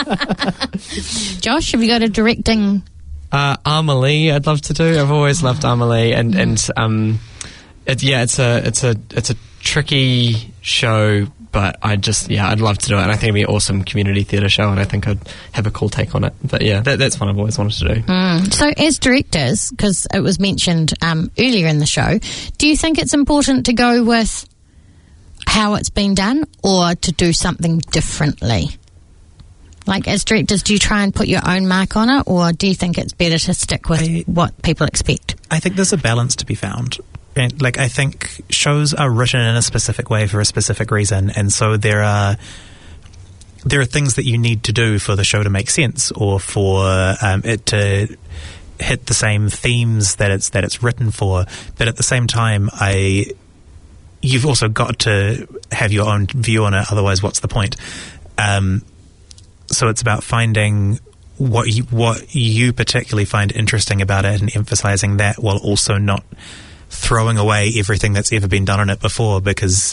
Josh, have you got a directing? Uh, Amelie, I'd love to do. I've always loved Amelie, and and um, it, yeah, it's a it's a it's a tricky show, but I just yeah, I'd love to do it. And I think it'd be an awesome community theatre show, and I think I'd have a cool take on it. But yeah, that, that's one I've always wanted to do. Mm. So, as directors, because it was mentioned um, earlier in the show, do you think it's important to go with how it's been done, or to do something differently? Like, as directors, do you try and put your own mark on it, or do you think it's better to stick with I, what people expect? I think there's a balance to be found. And, like, I think shows are written in a specific way for a specific reason, and so there are there are things that you need to do for the show to make sense, or for um, it to hit the same themes that it's that it's written for. But at the same time, I you've also got to have your own view on it. Otherwise, what's the point? Um, so it's about finding what you, what you particularly find interesting about it and emphasizing that, while also not throwing away everything that's ever been done on it before, because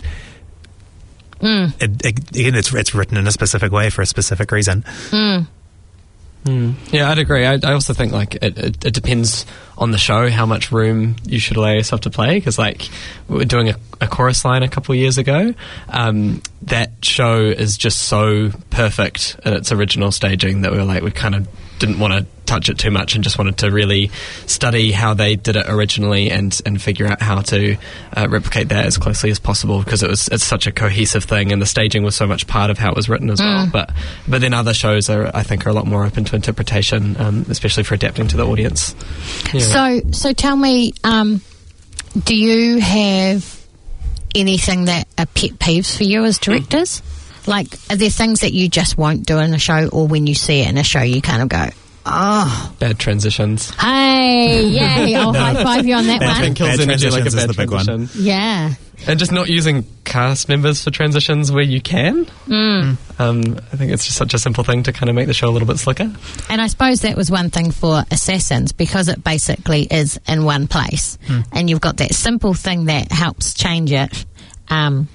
mm. it, it, again, it's it's written in a specific way for a specific reason. Mm. Mm. Yeah, I'd agree. I, I also think like it, it, it depends on the show how much room you should allow yourself to play. Because like we were doing a, a chorus line a couple of years ago, um, that show is just so perfect in its original staging that we were like we kind of didn't want to touch it too much and just wanted to really study how they did it originally and and figure out how to uh, replicate that as closely as possible, because it was it's such a cohesive thing and the staging was so much part of how it was written as Mm. well. But but then other shows are I think are a lot more open to interpretation, um, especially for adapting to the audience. Yeah. So, so tell me, um, do you have anything that are pet peeves for you as directors? Like, are there things that you just won't do in a show, or when you see it in a show, you kind of go, oh. Bad transitions. Hey, yay, I'll high five you on that Bad one. kills Bad energy like a transitions is bad the big one. transition. Yeah. And just not using cast members for transitions where you can. Mm. Um, I think it's just such a simple thing to kind of make the show a little bit slicker. And I suppose that was one thing for Assassins, because it basically is in one place. Mm. And you've got that simple thing that helps change it. Um,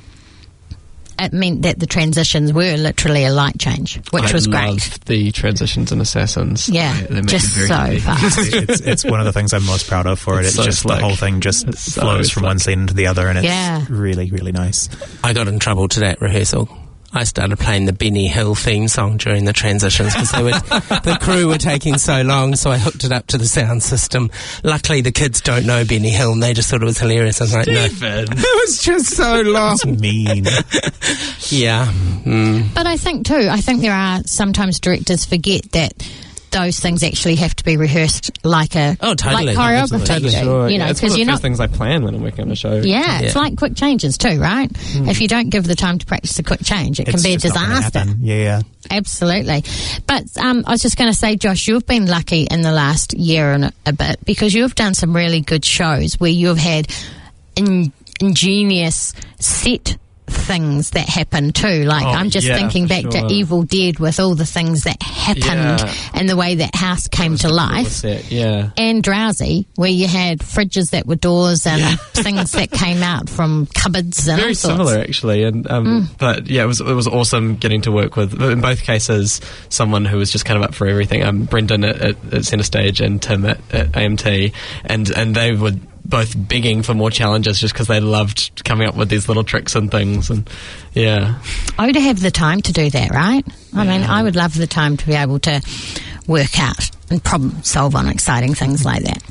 it meant that the transitions were literally a light change, which I was great. love the transitions in Assassins. Yeah, They- they make just it very so handy. fast. it's, it's one of the things I'm most proud of for it. It's It's, so just slick. the whole thing just It's so flows from slick. one scene into the other, and it's Yeah. really, really nice. I got in trouble today at rehearsal. I started playing the Benny Hill theme song during the transitions because they were, the crew were taking so long, so I hooked it up to the sound system. Luckily, the kids don't know Benny Hill, and they just thought it was hilarious. I was like, no, it was just so long. It's mean. Yeah. Mm. But I think too, I think there are sometimes directors forget that those things actually have to be rehearsed like a Oh, totally. like choreography. Absolutely. do, Sure, you know, yeah, it's one because of the you're first not. things I plan when I'm working on a show. Yeah, it's Yeah. like quick changes too, right? If you don't give the time to practice a quick change, it can It's be a just not gonna disaster. happen. Yeah, yeah. Absolutely. But um, I was just going to say, Josh, you've been lucky in the last year and a, a bit, because you've done some really good shows where you've had in, ingenious set things that happen too. Like, Oh, I'm just yeah, thinking for back sure. to Evil Dead with all the things that happened Yeah. and the way that house came to life. It, yeah. And Drowsy, where you had fridges that were doors and things that came out from cupboards and Very all sorts. similar, actually, and um, but yeah, it was it was awesome getting to work with, in both cases, someone who was just kind of up for everything. Um, Brendan at, at, at Centre Stage and Tim at, at A M T, and and they were both begging for more challenges just because they loved coming up with these little tricks and things, and yeah, Oh, to have the time to do that, right? I mean, I would love the time to be able to work out and problem solve on exciting things like that.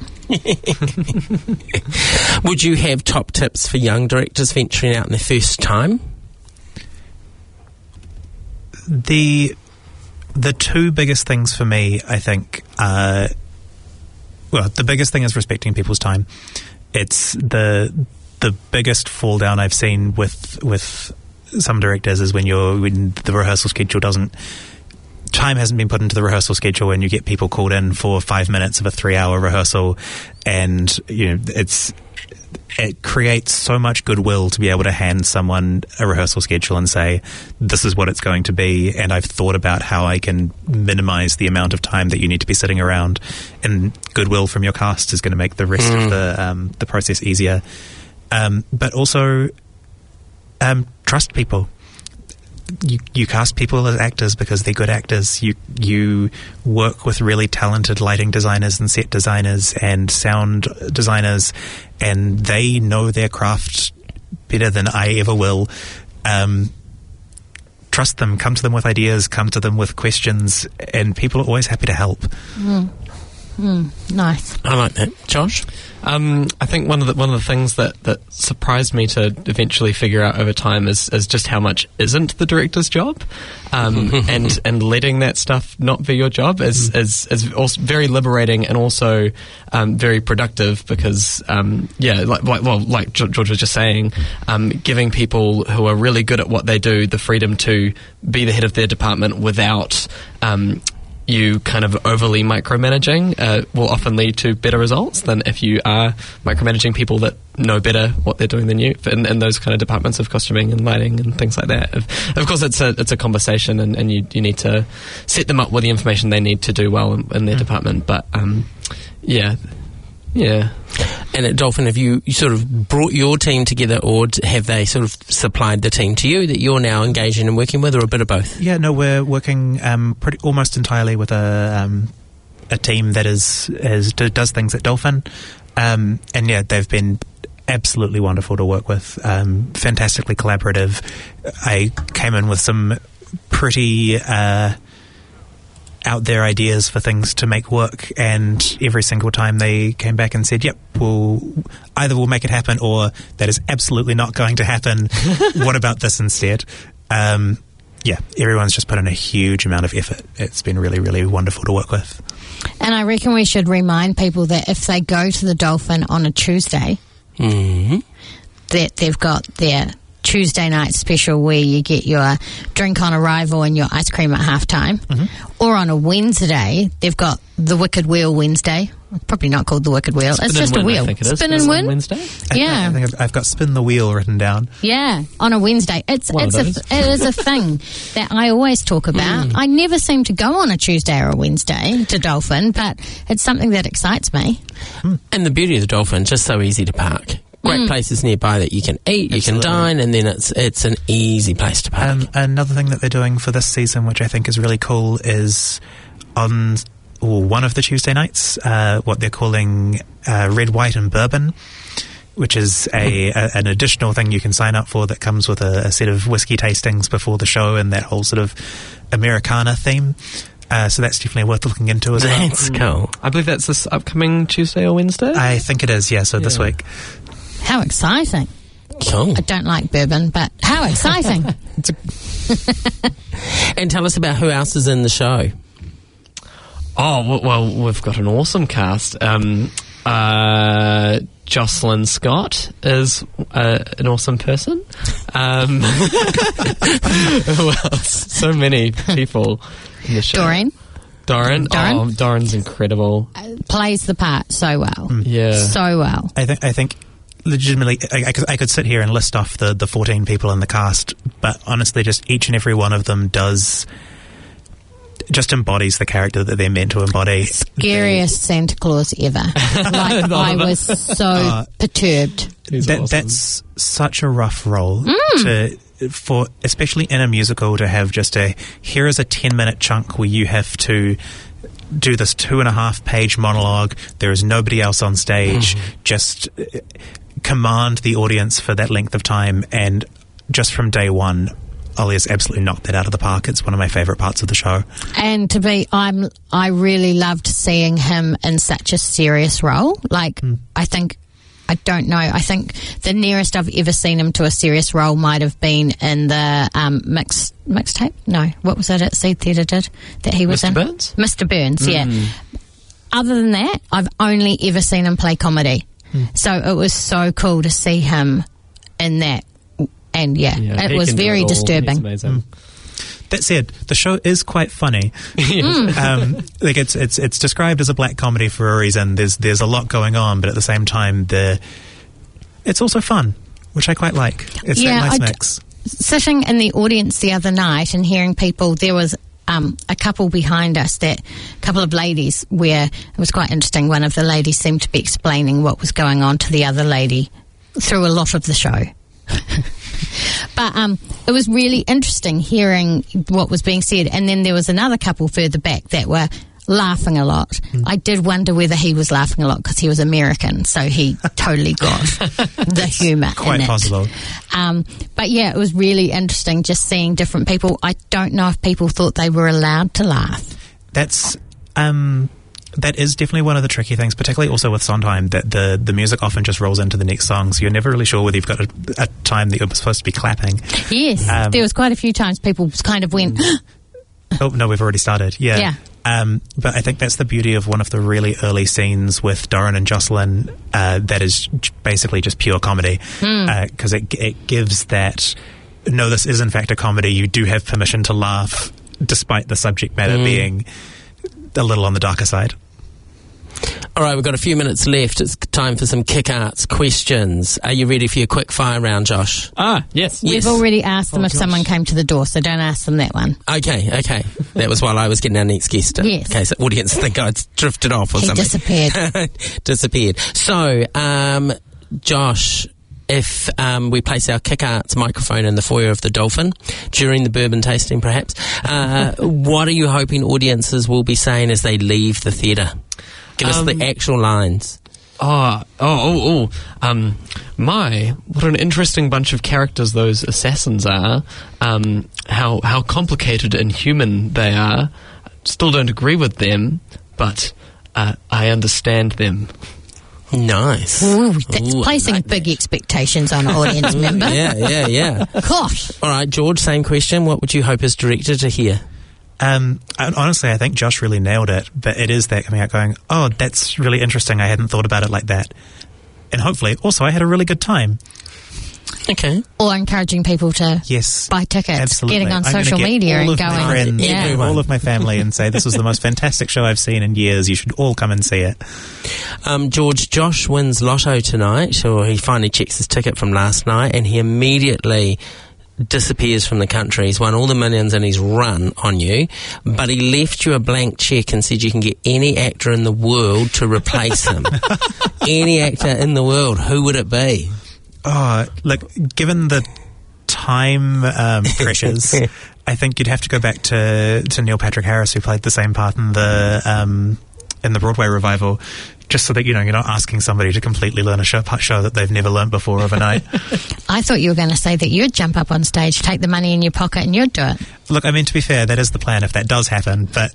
Would you have top tips for young directors venturing out in their first time? The the two biggest things for me, I think, uh, well, the biggest thing is respecting people's time. It's the the biggest fall down I've seen with with some directors is when you're when the rehearsal schedule doesn't time hasn't been put into the rehearsal schedule, and you get people called in for five minutes of a three hour rehearsal, and you know it's it creates so much goodwill to be able to hand someone a rehearsal schedule and say, this is what it's going to be, and I've thought about how I can minimize the amount of time that you need to be sitting around, and goodwill from your cast is going to make the rest Mm. of the um, the process easier. Um, but also um, trust people. You, you cast people as actors because they're good actors. You you work with really talented lighting designers and set designers and sound designers, and they know their craft better than I ever will. Um, trust them. Come to them with ideas. Come to them with questions, and people are always happy to help. Mm. Mm, nice. I like that. Josh? Um, I think one of the one of the things that, that surprised me to eventually figure out over time is, is just how much isn't the director's job, um, and and letting that stuff not be your job is is, is also very liberating and also um, very productive, because um, yeah, like, like well, like George was just saying, um, giving people who are really good at what they do the freedom to be the head of their department without Um, you kind of overly micromanaging uh, will often lead to better results than if you are micromanaging people that know better what they're doing than you in, in those kind of departments of costuming and lighting and things like that. Of, of course, it's a it's a conversation, and, and you you need to set them up with the information they need to do well in, in their mm. department. But um, yeah, yeah. And at Dolphin, have you, you sort of brought your team together, or have they sort of supplied the team to you that you're now engaging and working with, or a bit of both? Yeah, no, we're working um, pretty almost entirely with a um, a team that is, is does things at Dolphin, um, and yeah, they've been absolutely wonderful to work with. Um, fantastically collaborative. I came in with some pretty Uh, out there ideas for things to make work, and every single time they came back and said, yep, we'll either we'll make it happen, or that is absolutely not going to happen. What about this instead? Um, yeah, everyone's just put in a huge amount of effort. It's been really, really wonderful to work with. And I reckon we should remind people that if they go to the Dolphin on a Tuesday, mm-hmm. that they've got their Tuesday night special where you get your drink on arrival and your ice cream at halftime. Mm-hmm. Or on a Wednesday, they've got the Wicked Wheel Wednesday. Probably not called the Wicked Wheel. Spin it's and just win, a wheel. I think it is. Spin and win. Wednesday? I, Yeah. I think I've, I've got Spin the Wheel written down. Yeah, on a Wednesday. It's One it's of a those. it is a thing that I always talk about. Mm. I never seem to go on a Tuesday or a Wednesday to Dolphin, but it's something that excites me. And the beauty of the Dolphin, just so easy to park. Great places nearby that you can eat, you Absolutely. can dine, and then it's it's an easy place to park. Um, another thing that they're doing for this season, which I think is really cool, is on or one of the Tuesday nights, uh, what they're calling uh, Red, White and Bourbon, which is a, a an additional thing you can sign up for that comes with a, a set of whiskey tastings before the show and that whole sort of Americana theme. Uh, so that's definitely worth looking into as well. That's cool. I believe that's this upcoming Tuesday or Wednesday. I think it is, yeah, so this Yeah. week. How exciting! Cool. I don't like bourbon, but how exciting! And tell us about who else is in the show. Oh, well, well, we've got an awesome cast. Um, uh, Jocelyn Scott is uh, an awesome person. Um, who else? So many people in the show. Doreen Doran. Doran? Oh, Doran's incredible. plays the part so well, Yeah. so well. I think I think legitimately I, I, could, I could sit here and list off the, the fourteen people in the cast, but honestly just each and every one of them does just embodies the character that they're meant to embody. Scariest Santa Claus ever. Like I was so Uh, perturbed. He's That, awesome. That's such a rough role Mm. to for, especially in a musical, to have just a here is a ten minute chunk where you have to do this two and a half page monologue. There is nobody else on stage. Just uh, command the audience for that length of time, and just from day one, Ollie has absolutely knocked that out of the park. It's one of my favourite parts of the show. And to be, I'm, I really loved seeing him in such a serious role. Like, I think, I don't know, I think the nearest I've ever seen him to a serious role might have been in the um, mix, mixtape? No, what was it at Seed Theatre did that he was Mister in? Burns? Mister Burns, yeah. Other than that, I've only ever seen him play comedy. So it was so cool to see him in that. And yeah, Yeah, it he was can do very it all. disturbing. He's amazing. That said, the show is quite funny. um, like it's it's it's described as a black comedy for a reason. There's there's a lot going on, but at the same time, the it's also fun, which I quite like. It's Yeah, that nice I d- mix. Sitting in the audience the other night and hearing people, there was um, a couple behind us, that couple of ladies, where it was quite interesting. One of the ladies seemed to be explaining what was going on to the other lady through a lot of the show. But um, it was really interesting hearing what was being said. And then there was another couple further back that were laughing a lot. Mm. I did wonder whether he was laughing a lot because he was American, so he totally got the humour Quite in it. possible. Um, but yeah, it was really interesting just seeing different people. I don't know if people thought they were allowed to laugh. That's um, that is definitely one of the tricky things, particularly also with Sondheim, that the, the music often just rolls into the next song, so you're never really sure whether you've got a, a time that you're supposed to be clapping. Yes, Um, there was quite a few times people kind of went, Oh, no, we've already started. Yeah. Yeah. Um, but I think that's the beauty of one of the really early scenes with Doran and Jocelyn, uh, that is j- basically just pure comedy. Because it, it gives that, no, this is in fact a comedy. You do have permission to laugh, despite the subject matter being a little on the darker side. All right, we've got a few minutes left. It's time for some kick arts questions. Are you ready for your quick fire round, Josh? Ah, yes. Yes. we've already asked them Oh, if gosh. someone came to the door, so don't ask them that one. Okay, okay. That was while I was getting our next guest in. Yes. In case the audience think I'd drifted off or He something. disappeared. Disappeared. So, um, Josh, if um, we place our kick arts microphone in the foyer of the Dolphin during the bourbon tasting, perhaps, uh, what are you hoping audiences will be saying as they leave the theatre? Give us Um, the actual lines. Oh, oh, oh, oh. Um, my, what an interesting bunch of characters those assassins are. Um, how, how complicated and human they are. Still don't agree with them, but uh, I understand them. Nice. Ooh, that's Ooh, I placing like big expectations on an audience member. Yeah, yeah, yeah. Gosh. All right, George, same question. What would you hope as director to hear? Um, and honestly, I think Josh really nailed it, but it is that coming out going, oh, that's really interesting. I hadn't thought about it like that. And hopefully, also, I had a really good time. Okay. Or encouraging people to Yes, buy tickets, absolutely. getting on I'm gonna social get media all and of my going. friends, yeah. Everyone. all of my family, and say this was the most fantastic show I've seen in years. You should all come and see it. Um, George, Josh wins Lotto tonight, or he finally checks his ticket from last night, and he immediately disappears from the country. He's won all the millions and he's run on you, but he left you a blank cheque and said you can get any actor in the world to replace him. Any actor in the world, who would it be? Oh, look, given the time um, pressures, I think you'd have to go back to, to Neil Patrick Harris, who played the same part in the um, in the Broadway revival, just so that, you know, you're not asking somebody to completely learn a show, show that they've never learnt before overnight. I thought you were going to say that you'd jump up on stage, take the money in your pocket, and you'd do it. Look, I mean, to be fair, that is the plan if that does happen, but...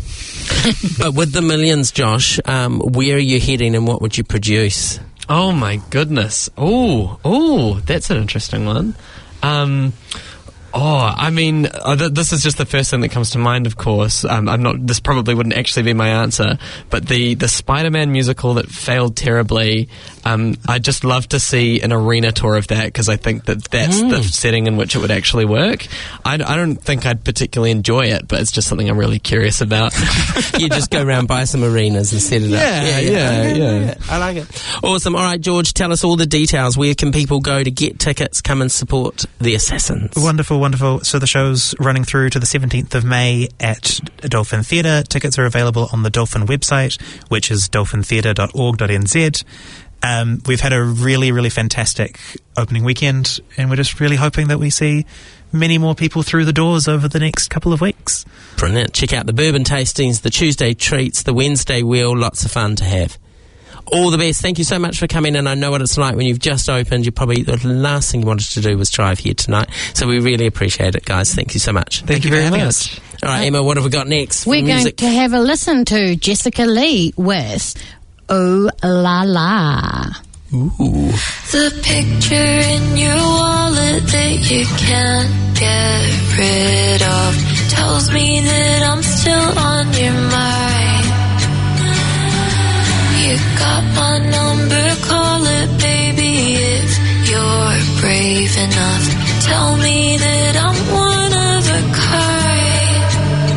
But with the millions, Josh, um, where are you heading and what would you produce? Oh my goodness. Oh, oh, that's an interesting one. Um, oh, I mean, uh, th- this is just the first thing that comes to mind, of course. Um, I'm not, this probably wouldn't actually be my answer, but the, the Spider-Man musical that failed terribly, um, I'd just love to see an arena tour of that, because I think that that's Mm. the setting in which it would actually work. I, I don't think I'd particularly enjoy it, but it's just something I'm really curious about. You just go around, buy some arenas and set it up. Yeah, yeah, yeah. I like it. Awesome. All right, George, tell us all the details. Where can people go to get tickets, come and support the Assassins? Wonderful, wonderful. So the show's running through to the seventeenth of May at Dolphin Theatre. Tickets are available on the Dolphin website, which is dolphin theatre dot org dot n z. Um, we've had a really, really fantastic opening weekend, and we're just really hoping that we see many more people through the doors over the next couple of weeks. Brilliant. Check out the bourbon tastings, the Tuesday treats, the Wednesday wheel. Lots of fun to have. All the best. Thank you so much for coming in. I know what it's like when you've just opened. You probably, the last thing you wanted to do was drive here tonight. So we really appreciate it, guys. Thank you so much. Thank, Thank you very much. Us. All right, Emma, what have we got next? We're going Music? to have a listen to Jessica Lee with Ooh La La. Ooh. The picture in your wallet that you can't get rid of tells me that I'm still on your mind. You got my number, call it, baby, if you're brave enough. Tell me that I'm one of a kind,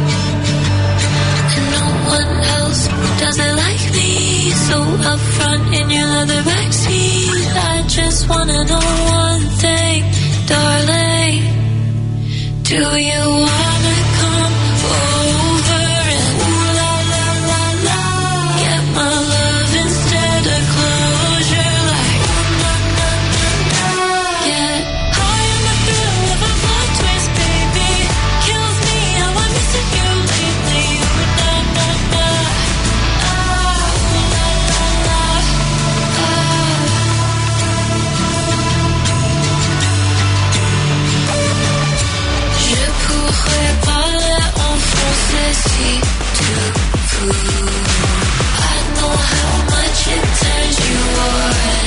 and no one else does it like me. So up front in your leather backseat, I just wanna know one thing, darling. Do you wanna come over and ooh la la la la, get my love instead of closure, like ooh na na na na. Get high on the thrill of a plot twist, baby. Kills me how I'm missing you lately. Ooh na na na. Ah, ooh la la la. Ah. Je pourrais parler en français si tu veux. I know how much it turns you on.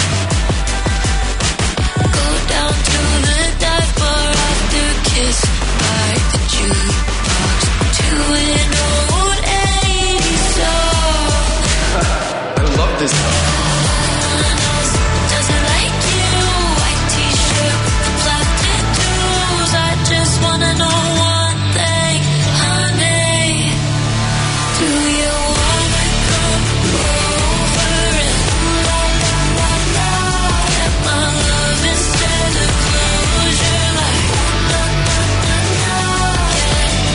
Go down to the dive bar after kiss by the jukebox to an old eighties song. I love this song. Doesn't like you, white t-shirt, the black tattoos. I just wanna know one thing, honey. Do you wanna come over and ooh la la la la, get my love instead of closure, like ooh na na na na. Get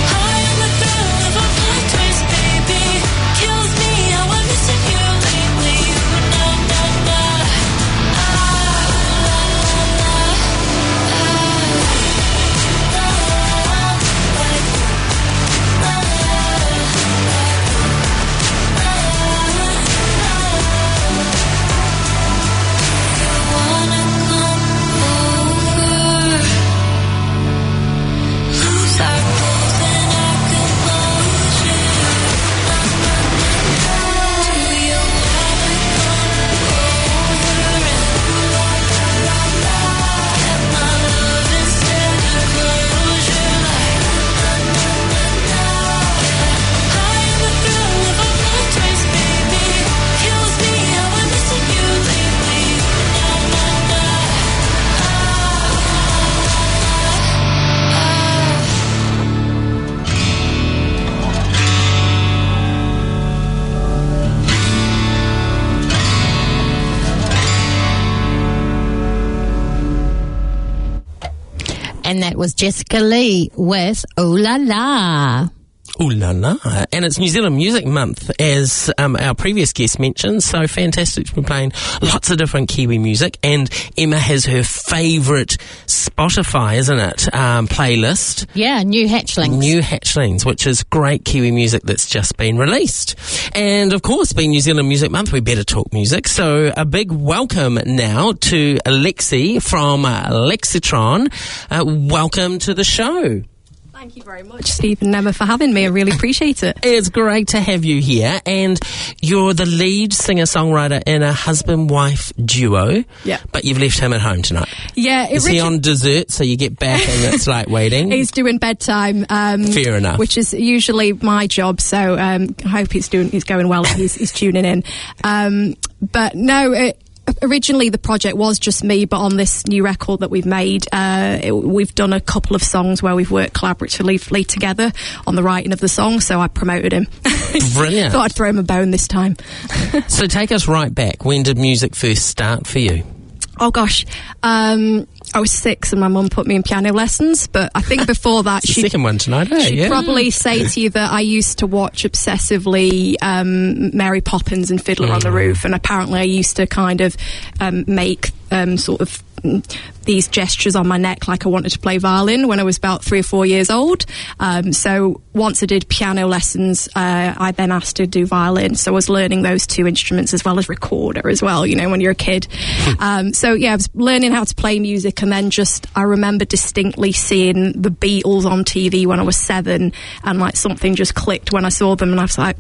And that was Jessica Lee with Ooh La La. Ooh la la. And it's New Zealand Music Month, as um, our previous guest mentioned, so fantastic to be playing lots of different Kiwi music. And Emma has her favourite Spotify, isn't it, um, playlist. Yeah, New Hatchlings. New Hatchlings, which is great Kiwi music that's just been released. And of course, being New Zealand Music Month, we better talk music. So a big welcome now to Lexi from uh, Lexitron. Uh, welcome to the show. Thank you very much, Steve and Emma, for having me. I really appreciate it. It's great to have you here. And you're the lead singer-songwriter in a husband-wife duo. Yeah. But you've left him at home tonight. Yeah. Is he on dessert, so you get back and it's like waiting? He's doing bedtime. Um, Fair enough. Which is usually my job, so um, I hope he's doing. He's going well. He's, he's tuning in. Um, but no... It, Originally, the project was just me, but on this new record that we've made, uh, it, we've done a couple of songs where we've worked collaboratively together on the writing of the song, so I promoted him. Brilliant. Thought I'd throw him a bone this time. So take us right back. When did music first start for you? Oh gosh, um, I was six and my mum put me in piano lessons, but I think before that the she'd, second one tonight, eh? she'd Yeah. probably say to you that I used to watch obsessively um, Mary Poppins and Fiddler mm. on the Roof, and apparently I used to kind of um, make um, sort of these gestures on my neck like I wanted to play violin when I was about three or four years old. Um, so once I did piano lessons, uh, I then asked to do violin. So I was learning those two instruments as well as recorder as well, you know, when you're a kid. um, so yeah, I was learning how to play music, and then just I remember distinctly seeing the Beatles on T V when I was seven, and like something just clicked when I saw them, and I was like,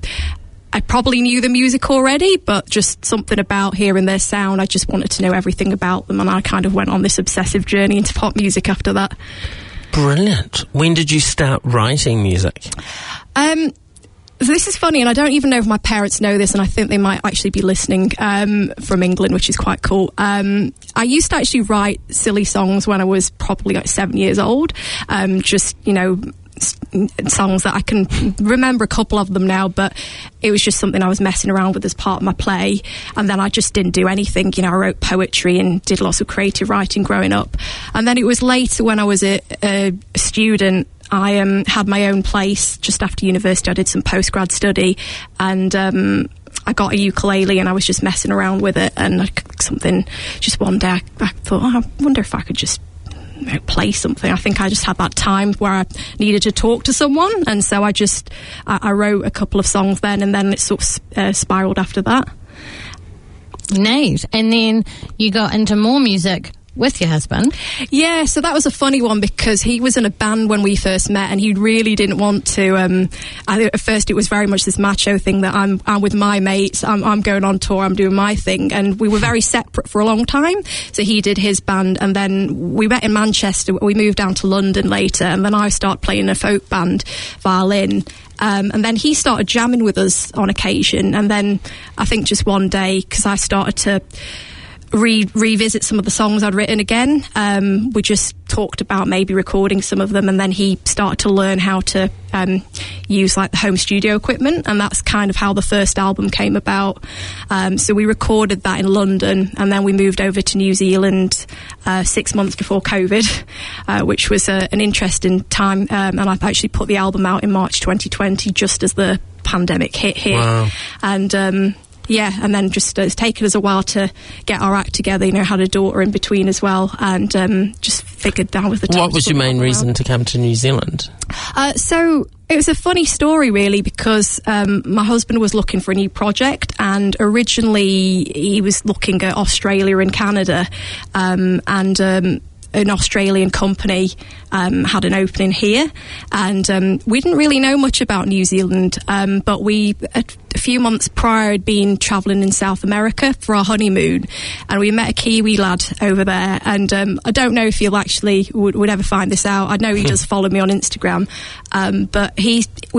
I probably knew the music already, but just something about hearing their sound, I just wanted to know everything about them, and I kind of went on this obsessive journey into pop music after that. Brilliant. When did you start writing music? Um, so this is funny, and I don't even know if my parents know this, and I think they might actually be listening um, from England, which is quite cool. Um, I used to actually write silly songs when I was probably like seven years old, um, just, you know, songs that I can remember a couple of them now, but it was just something I was messing around with as part of my play, and then I just didn't do anything. You know, I wrote poetry and did lots of creative writing growing up, and then it was later when I was a, a student, I um, had my own place just after university. I did some postgrad study, and um, I got a ukulele, and I was just messing around with it, and I, something just one day I, I thought, oh, I wonder if I could just play something. I think I just had that time where I needed to talk to someone, and so I just I, I wrote a couple of songs then, and then it sort of uh, spiraled after that. Neat. And then you got into more music with your husband. Yeah, so that was a funny one because he was in a band when we first met, and he really didn't want to. Um, I, at first, it was very much this macho thing that I'm, I'm with my mates, I'm, I'm going on tour, I'm doing my thing, and we were very separate for a long time. So he did his band, and then we met in Manchester. We moved down to London later, and then I started playing in a folk band, violin. Um, and then he started jamming with us on occasion, and then I think just one day, because I started to Re- revisit some of the songs I'd written again. Um, we just talked about maybe recording some of them, and then he started to learn how to um, use like the home studio equipment, and that's kind of how the first album came about. Um, so we recorded that in London, and then we moved over to New Zealand uh, six months before COVID, uh, which was uh, an interesting time. Um, and I've actually put the album out in March twenty twenty, just as the pandemic hit here. Wow. And um, yeah, and then just uh, it's taken us a while to get our act together. You know, had a daughter in between as well, and um, just figured that was the time. What was your main reason to come to New Zealand? Uh, so it was a funny story, really, because um, my husband was looking for a new project, and originally he was looking at Australia and Canada, um, and um, an Australian company um, had an opening here, and um, we didn't really know much about New Zealand, um, but we a, a few months prior had been travelling in South America for our honeymoon, and we met a Kiwi lad over there, and um, I don't know if you'll actually would, would ever find this out. I know he does follow me on Instagram, um, but he we were in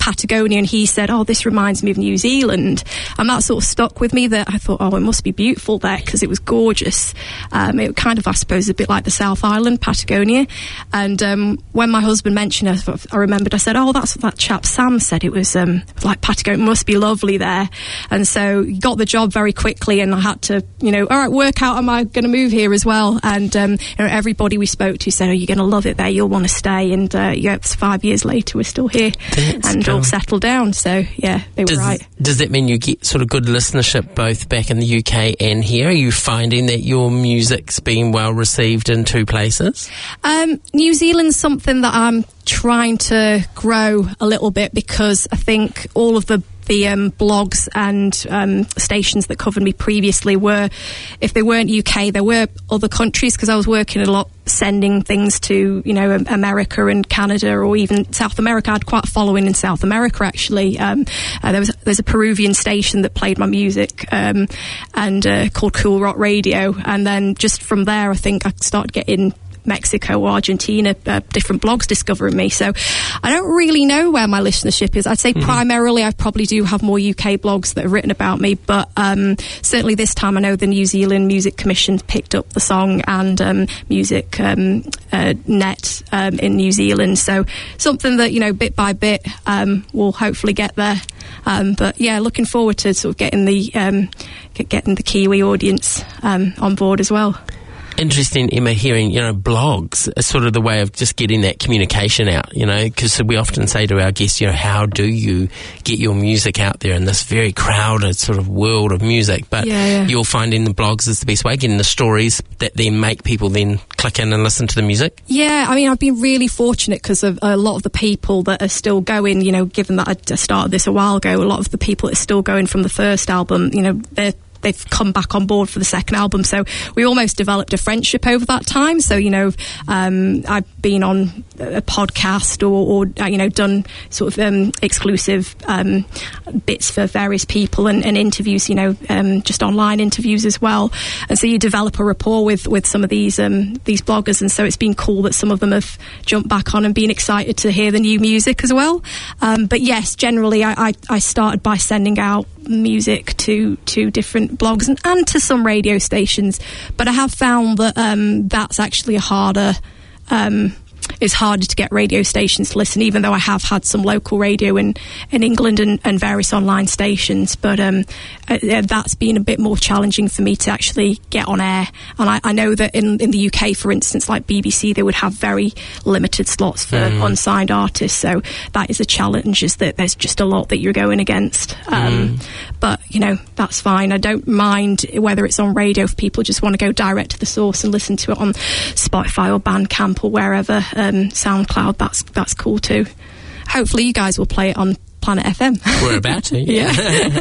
Patagonia, and he said, oh, this reminds me of New Zealand. And that sort of stuck with me, that I thought, oh, it must be beautiful there because it was gorgeous. Um, it kind of, I suppose, a bit like the South Island, Patagonia. And um, when my husband mentioned it, I remembered, I said, oh, that's what that chap Sam said. It was um, like Patagonia, it must be lovely there. And so he got the job very quickly, and I had to, you know, all right, work out, am I going to move here as well? And um, you know, everybody we spoke to said, oh, you're going to love it there, you'll want to stay. And uh, yeah, it's five years later, we're still here. That's and cool. All settled down. So yeah, they does, were right. Does that mean you get sort of good listenership both back in the U K and here? Are you finding that your music's being well received in two places? Um, New Zealand's something that I'm trying to grow a little bit, because I think all of the the um, blogs and um, stations that covered me previously were, if they weren't U K, there were other countries, because I was working a lot sending things to, you know, America and Canada, or even South America. I had quite a following in South America, actually. Um, uh, there was there's a Peruvian station that played my music, um, and uh, called Cool Rock Radio, and then just from there, I think I started getting Mexico or Argentina, uh, different blogs discovering me. So I don't really know where my listenership is. I'd say mm-hmm. primarily I probably do have more U K blogs that have written about me, but um, certainly this time I know the New Zealand Music Commission picked up the song, and um, Music um, uh, Net um, in New Zealand. So something that, you know, bit by bit um, will hopefully get there. Um, but yeah, looking forward to sort of getting the um, getting the Kiwi audience um, on board as well. Interesting, Emma, hearing, you know, blogs are sort of the way of just getting that communication out, you know, because we often say to our guests, you know, how do you get your music out there in this very crowded sort of world of music? But yeah, yeah. you're finding the blogs is the best way, getting the stories that then make people then click in and listen to the music? Yeah, I mean, I've been really fortunate because of a lot of the people that are still going, you know, given that I started this a while ago, a lot of the people that are still going from the first album, you know, they're they've come back on board for the second album. So we almost developed a friendship over that time. So, you know, um, I've been on a podcast or, or you know, done sort of um, exclusive um, bits for various people and, and interviews, you know, um, just online interviews as well. And so you develop a rapport with, with some of these um, these bloggers. And so it's been cool that some of them have jumped back on and been excited to hear the new music as well. Um, but yes, generally I, I, I started by sending out music to to different blogs and, and to some radio stations, but I have found that um, that's actually a harder um, it's harder to get radio stations to listen, even though I have had some local radio in, in England and, and various online stations. But um, uh, that's been a bit more challenging for me to actually get on air. And I, I know that in, in the U K, for instance, like B B C, they would have very limited slots for mm. unsigned artists. So that is a challenge, is that there's just a lot that you're going against. Um, mm. But, you know, that's fine. I don't mind whether it's on radio if people just want to go direct to the source and listen to it on Spotify or Bandcamp or wherever. Um, SoundCloud, that's that's cool too. Hopefully you guys will play it on Planet F M. We're about to, yeah.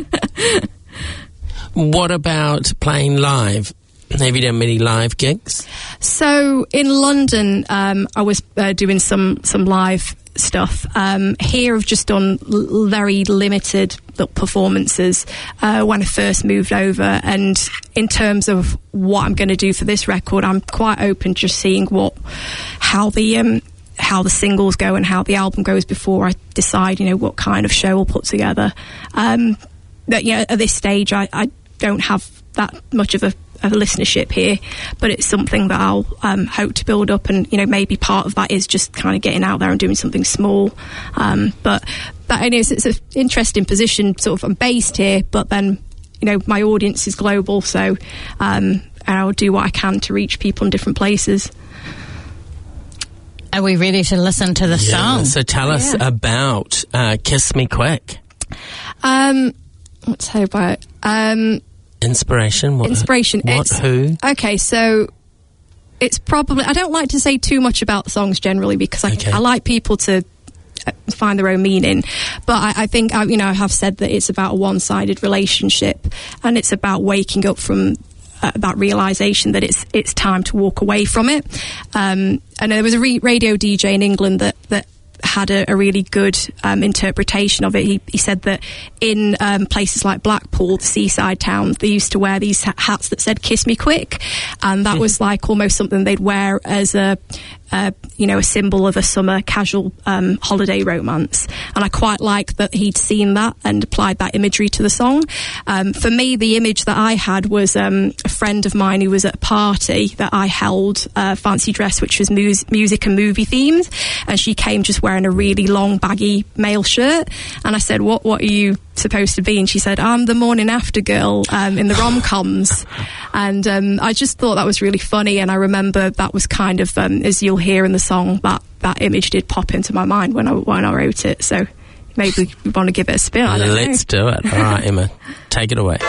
What about playing live? Have you done many live gigs? So in London, um, I was uh, doing some some live stuff. Um, here I've just done l- very limited performances uh, when I first moved over, and in terms of what I'm going to do for this record, I'm quite open to seeing what how the um, how the singles go and how the album goes before I decide, you know, what kind of show I'll put together. Um, but yeah, at this stage I, I don't have that much of a a listenership here, but it's something that I'll um, hope to build up, and you know, maybe part of that is just kind of getting out there and doing something small. Um, but that is, it's an interesting position. Sort of, I'm based here, but then you know, my audience is global, so um, I'll do what I can to reach people in different places. Are we ready to listen to the yeah, song? So tell us yeah. about uh, Kiss Me Quick. Um, let's say about um. Inspiration? What, Inspiration. What? It's, who? Okay, so it's probably... I don't like to say too much about songs generally because I, okay. I like people to find their own meaning. But I, I think, I, you know, I have said that it's about a one-sided relationship, and it's about waking up from uh, that realisation that it's it's time to walk away from it. Um, and there was a re- radio D J in England that... that had a, a really good um, interpretation of it. He, he said that in um, places like Blackpool, the seaside towns, they used to wear these hats that said "Kiss Me Quick," and that was like almost something they'd wear as a uh, you know, a symbol of a summer casual um, holiday romance. And I quite like that he'd seen that and applied that imagery to the song. Um, for me, the image that I had was um, a friend of mine who was at a party that I held a fancy dress, which was mus- music and movie themed, and she came just wearing a really long baggy male shirt, and I said, what what are you supposed to be? And she said, I'm the morning after girl um, in the rom-coms. And um, I just thought that was really funny, and I remember that was kind of um, as you'll hear in the song, that that image did pop into my mind when I when I wrote it. So maybe we want to give it a spin. I don't Let's know. do it. All right, Emma, take it away.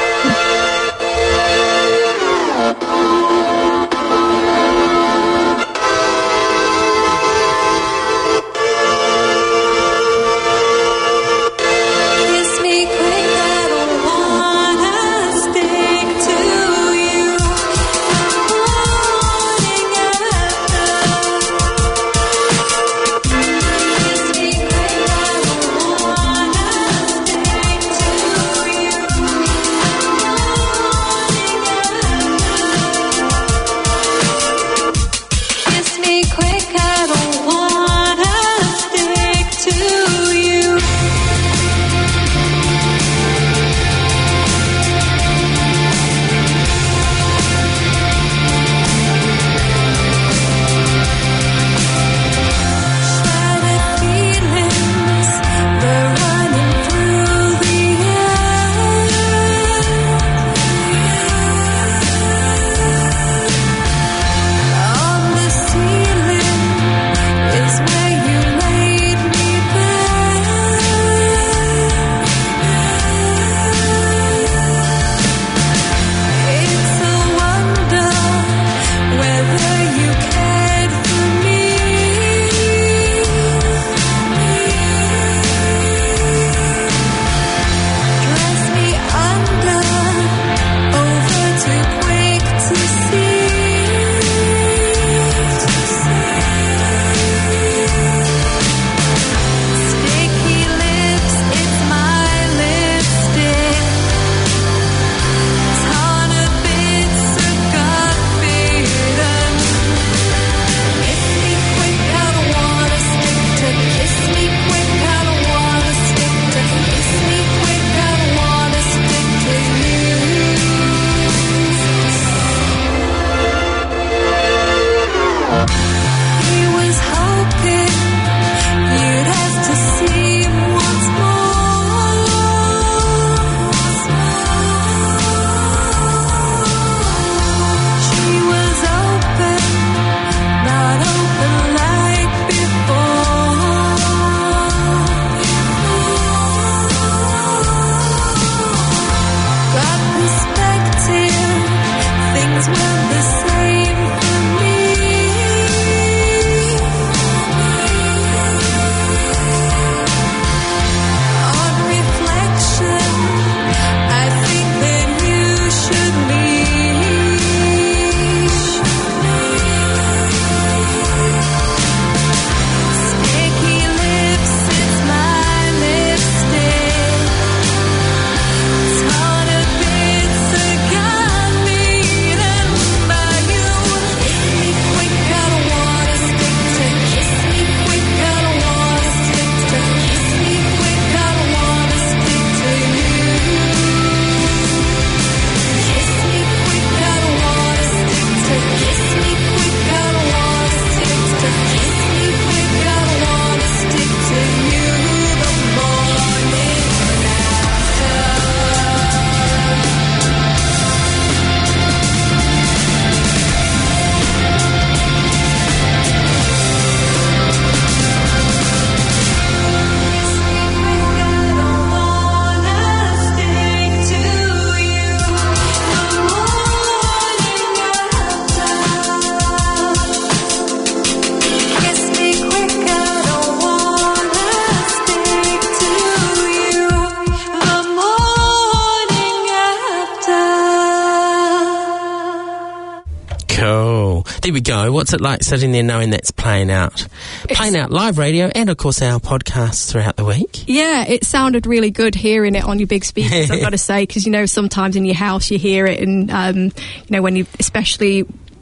Cool. There we go. What's it like sitting there knowing that's playing out? It's playing out live radio and, of course, our podcasts throughout the week. Yeah, it sounded really good hearing it on your big speakers, I've got to say, because, you know, sometimes in your house you hear it and, um, you know, when you, especially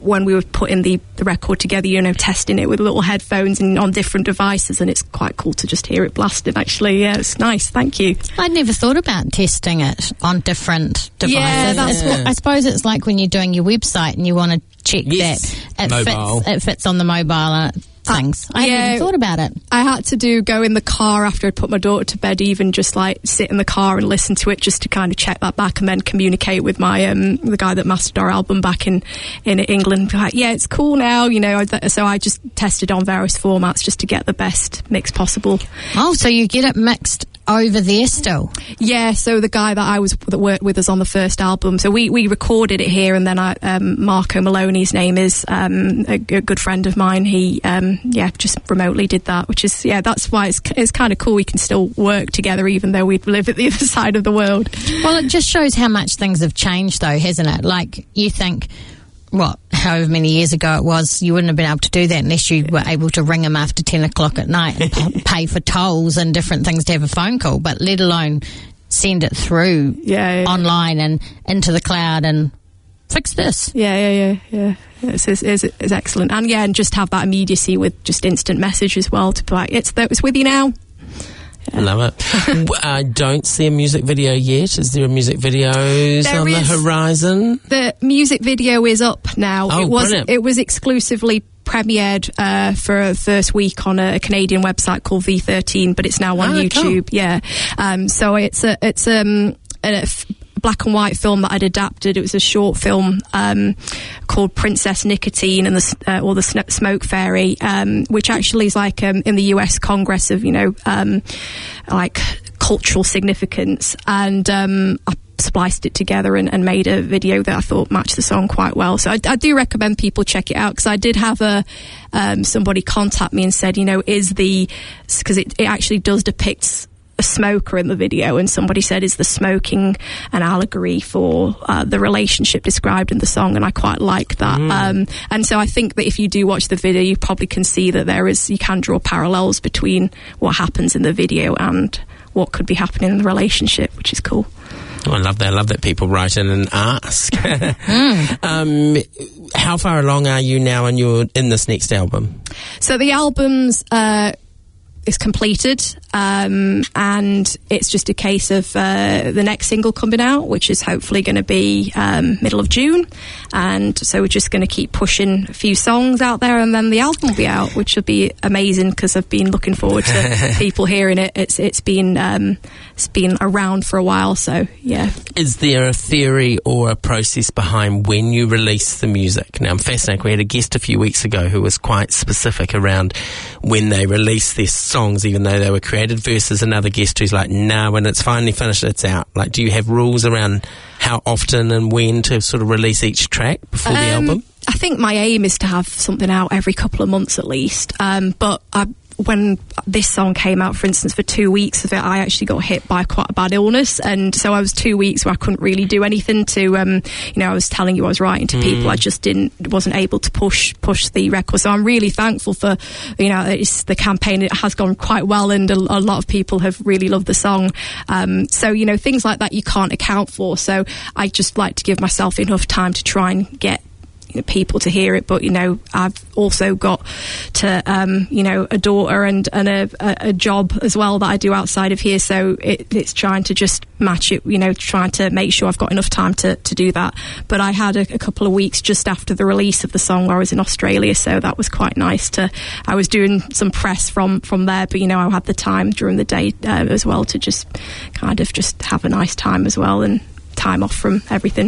when we were putting the, the record together, you know, testing it with little headphones and on different devices, and it's quite cool to just hear it blasting, actually. Yeah, it's nice. Thank you. I'd never thought about testing it on different devices. Yeah, that's what, I suppose it's like when you're doing your website and you want to check Yes. that it Mobile. fits, it fits on the mobile uh, things. I yeah. hadn't even thought about it. I had to do go in the car after I'd put my daughter to bed, even just like sit in the car and listen to it just to kind of check that back, and then communicate with my um the guy that mastered our album back in in England. Like, yeah, it's cool now, you know. So I just tested on various formats just to get the best mix possible. Oh, so you get it mixed over there still? Yeah, so the guy that I was that worked with us on the first album, so we, we recorded it here, and then I, um, Marco Maloney's name is um, a, a good friend of mine. He um, yeah just remotely did that, which is yeah that's why it's it's kind of cool. We can still work together even though we live at the other side of the world. Well, it just shows how much things have changed, though, hasn't it? Like, you think, what, however many years ago it was, you wouldn't have been able to do that unless you were able to ring them after ten o'clock at night and p- pay for tolls and different things to have a phone call, but let alone send it through yeah, yeah. online and into the cloud and fix this. Yeah, yeah, yeah, yeah. It's, it's, it's, it's excellent. And yeah, and just have that immediacy with just instant message as well to be like, it's, it's with you now. Yeah. Love it. I don't see a music video yet. Is there a music video There on is. the horizon? The music video is up now. Oh, it was brilliant. it was exclusively premiered uh, for a first week on a Canadian website called V thirteen, but it's now on Ah, YouTube. Yeah, um, so it's a it's um, a f- black and white film that I'd adapted. It was a short film um, called Princess Nicotine and the uh, or the Sn- Smoke Fairy, um, which actually is like um, in the U S Congress of you know um, like cultural significance, and um, I spliced it together and, and made a video that I thought matched the song quite well. So I, I do recommend people check it out, because I did have a um, somebody contact me and said, you know, is the because it, it actually does depict a smoker in the video, and somebody said, is the smoking an allegory for uh, the relationship described in the song? And I quite like that. Mm. Um, and so I think that if you do watch the video, you probably can see that there is you can draw parallels between what happens in the video and what could be happening in the relationship, which is cool. Oh, I love that. I love that people write in and ask. mm. um, how far along are you now in your in this next album? So the album's uh, is completed, um, and it's just a case of uh, the next single coming out, which is hopefully going to be um, middle of June. And so we're just going to keep pushing a few songs out there, and then the album will be out, which will be amazing, because I've been looking forward to people hearing it. It's it's been um, it's been around for a while, so yeah. Is there a theory or a process behind when you release the music? Now, I'm fascinated. We had a guest a few weeks ago who was quite specific around when they release their songs, even though they were created, versus another guest who's like, nah, when it's finally finished, it's out. Like, do you have rules around how often and when to sort of release each track before um, the album? I think my aim is to have something out every couple of months at least. Um, but I, when this song came out, for instance, for two weeks of it, I actually got hit by quite a bad illness, and so I was two weeks where I couldn't really do anything to, um, you know, I was telling you I was writing to mm. people, I just didn't, wasn't able to push push the record. So I'm really thankful for, you know, it's, the campaign, it has gone quite well, and a, a lot of people have really loved the song. Um, so, you know, things like that you can't account for. So I just like to give myself enough time to try and get people to hear it, but you know, I've also got to um you know a daughter and and a, a, a job as well that I do outside of here, so it, it's trying to just match it, you know, trying to make sure I've got enough time to, to do that. But I had a, a couple of weeks just after the release of the song where I was in Australia, so that was quite nice to I was doing some press from from there, but you know, I had the time during the day uh, as well to just kind of just have a nice time as well, and time off from everything.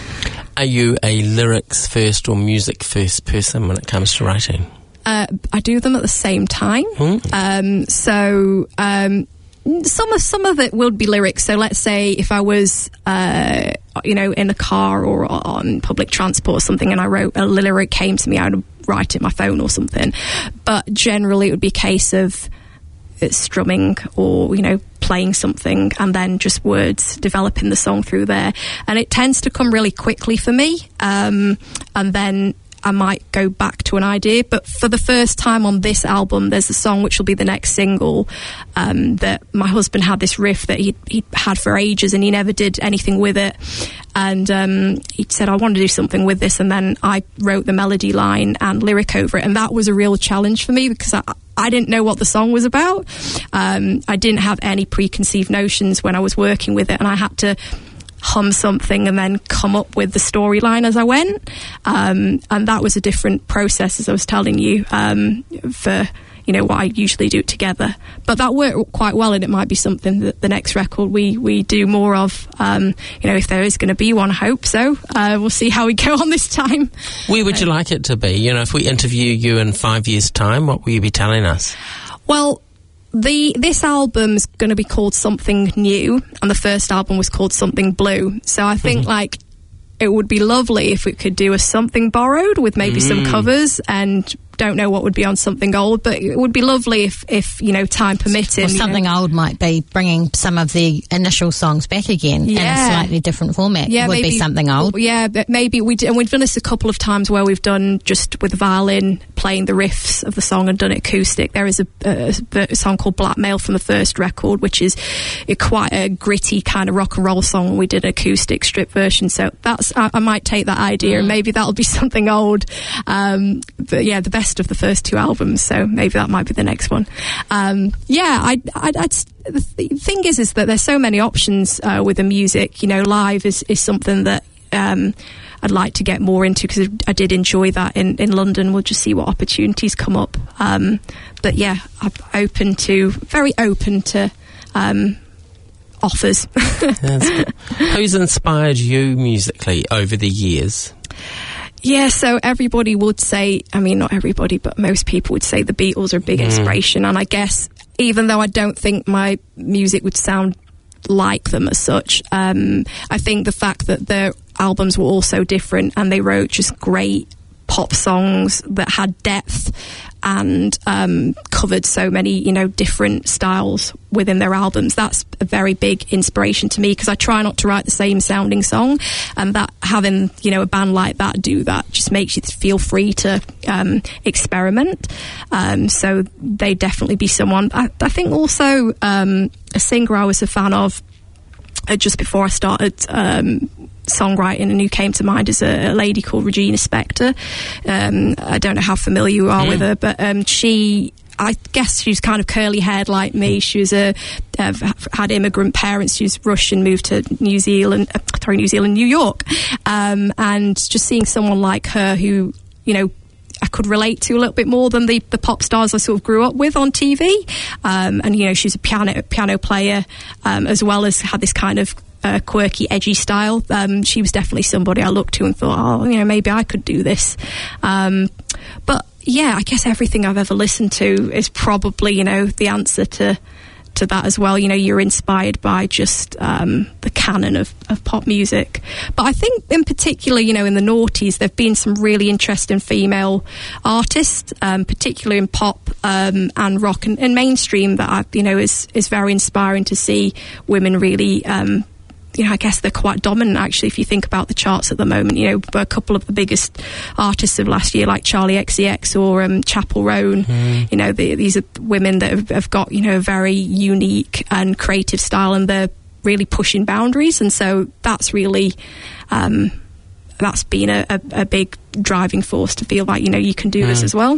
Are you a lyrics first or music first person when it comes to writing? Uh, I do them at the same time. Mm. Um, so um, some of some of it will be lyrics. So let's say if I was, uh, you know, in a car or on public transport or something, and I wrote a lyric came to me, I would write it on my phone or something. But generally, it would be a case of it's strumming or, you know, playing something, and then just words, developing the song through there. And it tends to come really quickly for me. Um, and then I might go back to an idea. But for the first time on this album, there's a song which will be the next single um, that my husband had this riff that he he had for ages, and he never did anything with it. And um, he said, I want to do something with this. And then I wrote the melody line and lyric over it. And that was a real challenge for me because I, I didn't know what the song was about. Um, I didn't have any preconceived notions when I was working with it. And I had to hum something and then come up with the storyline as I went. Um, and that was a different process, as I was telling you, um, for... you know, what I usually do together. But that worked quite well, and it might be something that the next record we, we do more of. Um, you know, if there is going to be one, I hope so. Uh, we'll see how we go on this time. Where would you like it to be? You know, if we interview you in five years' time, what will you be telling us? Well, the this album's going to be called Something New, and the first album was called Something Blue. So I think, mm-hmm. like, it would be lovely if we could do a Something Borrowed with maybe mm. some covers, and don't know what would be on Something Old, but it would be lovely if, if you know, time permitted. Or Something know. Old might be bringing some of the initial songs back again yeah. in a slightly different format. Yeah, it would maybe, be Something Old. Yeah, but maybe we d- and we've done this a couple of times where we've done just with the violin playing the riffs of the song and done it acoustic. There is a, a, a song called Blackmail from the first record, which is a, quite a gritty kind of rock and roll song. We did an acoustic strip version, so that's I, I might take that idea mm. and maybe that'll be Something Old. Um, but yeah, the best of the first two albums, so maybe that might be the next one. Um, yeah, I, I, I'd, the thing is, is that there's so many options uh, with the music. You know, live is, is something that um, I'd like to get more into because I did enjoy that in, in London. We'll just see what opportunities come up. Um, but yeah, I'm open to, very open to um, offers. Who's inspired you musically over the years? Yeah, so everybody would say, I mean, not everybody, but most people would say the Beatles are a big mm. inspiration. And I guess, even though I don't think my music would sound like them as such, um, I think the fact that their albums were all so different and they wrote just great pop songs that had depth and um, covered so many, you know, different styles within their albums. That's a very big inspiration to me because I try not to write the same sounding song, and that having, you know, a band like that do that just makes you feel free to um, experiment. Um, so they definitely be someone. I, I think also um, a singer I was a fan of uh, just before I started um, songwriting and who came to mind is a, a lady called Regina Spektor. Um, I don't know how familiar you are mm. with her, but um, she, I guess she's kind of curly haired like me. She was a, uh, had immigrant parents. She was Russian, moved to New Zealand, uh, sorry, New Zealand, New York. Um, and just seeing someone like her who, you know, I could relate to a little bit more than the, the pop stars I sort of grew up with on T V. Um, and, you know, she's a piano, piano player, um, as well as had this kind of Uh, quirky, edgy style. Um, she was definitely somebody I looked to and thought, oh, you know, maybe I could do this. Um, but yeah, I guess everything I've ever listened to is probably, you know, the answer to to that as well. You know, you're inspired by just um, the canon of, of pop music. But I think in particular, you know, in the noughties, there have been some really interesting female artists, um, particularly in pop um, and rock and, and mainstream that, I, you know, is, is very inspiring to see women really um, you know, I guess they're quite dominant, actually, if you think about the charts at the moment. You know, a couple of the biggest artists of last year, like Charlie X C X or um, Chappell Roan, mm. you know, the, these are women that have, have got, you know, a very unique and creative style, and they're really pushing boundaries. And so that's really, um, that's been a, a, a big driving force to feel like, you know, you can do mm. this as well.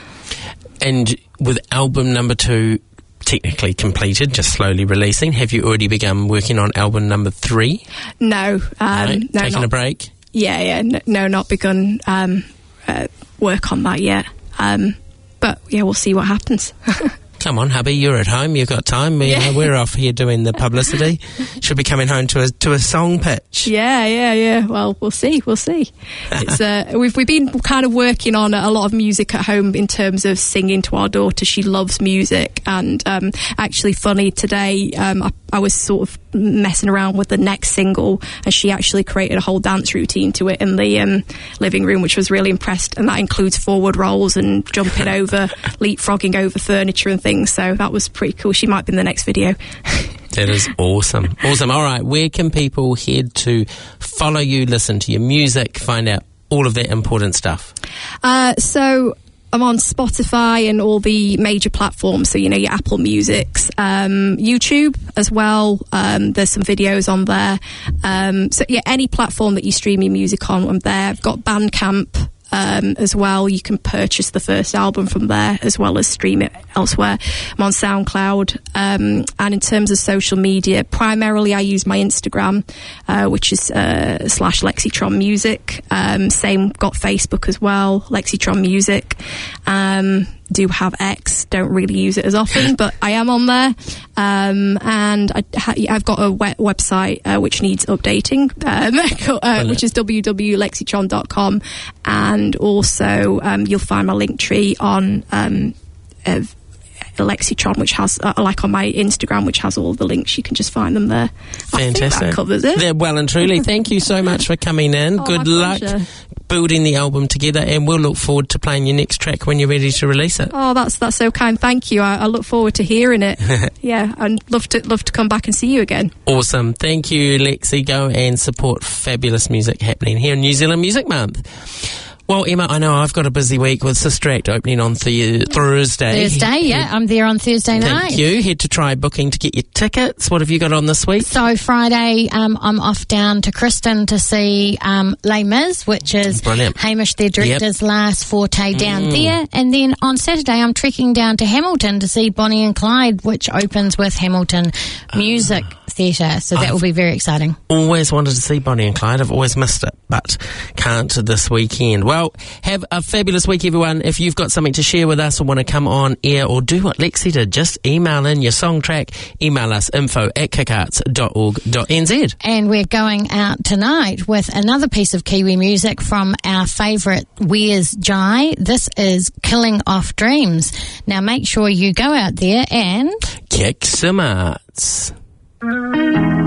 And with album number two technically completed, just slowly releasing, have you already begun working on album number three? No. Um, right. no Taking not, a break? Yeah, yeah. No, no not begun um, uh, work on that yet. Um, but, yeah, we'll see what happens. Come on, hubby, you're at home, you've got time. We, yeah. uh, we're off here doing the publicity. Should be coming home to a to a song pitch. Yeah, yeah, yeah. Well, we'll see, we'll see. It's uh, we've we've been kind of working on a lot of music at home in terms of singing to our daughter. She loves music, and um, actually, funny today, um, I, I was sort of messing around with the next single, and she actually created a whole dance routine to it in the um, living room, which was really impressed. And that includes forward rolls and jumping over, leapfrogging over furniture and things. So that was pretty cool. She might be in the next video. That is awesome. Awesome. All right. Where can people head to follow you, listen to your music, find out all of that important stuff? Uh, so I'm on Spotify and all the major platforms. So, you know, your Apple Musics, um, YouTube as well. Um, there's some videos on there. Um, so, yeah, any platform that you stream your music on, I'm there. I've got Bandcamp um, as well. You can purchase the first album from there as well as stream it elsewhere. I'm on SoundCloud. Um, and in terms of social media, primarily I use my Instagram, uh, which is uh, slash Lexitron Music. Um, same, got Facebook as well, Lexitron Music. Um, do have X, don't really use it as often, but I am on there. Um, and I ha- I've got a web- website uh, which needs updating, um, uh, which is w w w dot lexitron dot com. And also um, you'll find my link tree on um, uh, Lexitron, which has, uh, like on my Instagram, which has all the links. You can just find them there. Fantastic. I think that covers it. They're well and truly. Thank you so much for coming in. Oh, Good my luck pleasure. building the album together, and we'll look forward to playing your next track when you're ready to release it. Oh, that's that's so kind. Thank you. I, I look forward to hearing it. Yeah, and love to love to come back and see you again. Awesome. Thank you, Lexi. Go and support fabulous music happening here in New Zealand Music Month. Well, Emma, I know I've got a busy week with Sister Act opening on th- Thursday. Thursday, yeah. I'm there on Thursday night. Thank you. Head to Try Booking to get your tickets. What have you got on this week? So Friday, um, I'm off down to Kristen to see um, Les Mis, which is Brilliant. Hamish, their director's Yep. last forte down Mm. there. And then on Saturday, I'm trekking down to Hamilton to see Bonnie and Clyde, which opens with Hamilton Music Theatre. So that I've will be very exciting. Always wanted to see Bonnie and Clyde. I've always missed it, but can't this weekend. Well, have a fabulous week, everyone. If you've got something to share with us or want to come on air or do what Lexi did, just email in your song track. Email us info at kickarts dot org dot n z. And we're going out tonight with another piece of Kiwi music from our favourite Where's Jai. This is Killing Off Dreams. Now make sure you go out there and kick some arts. Thank you.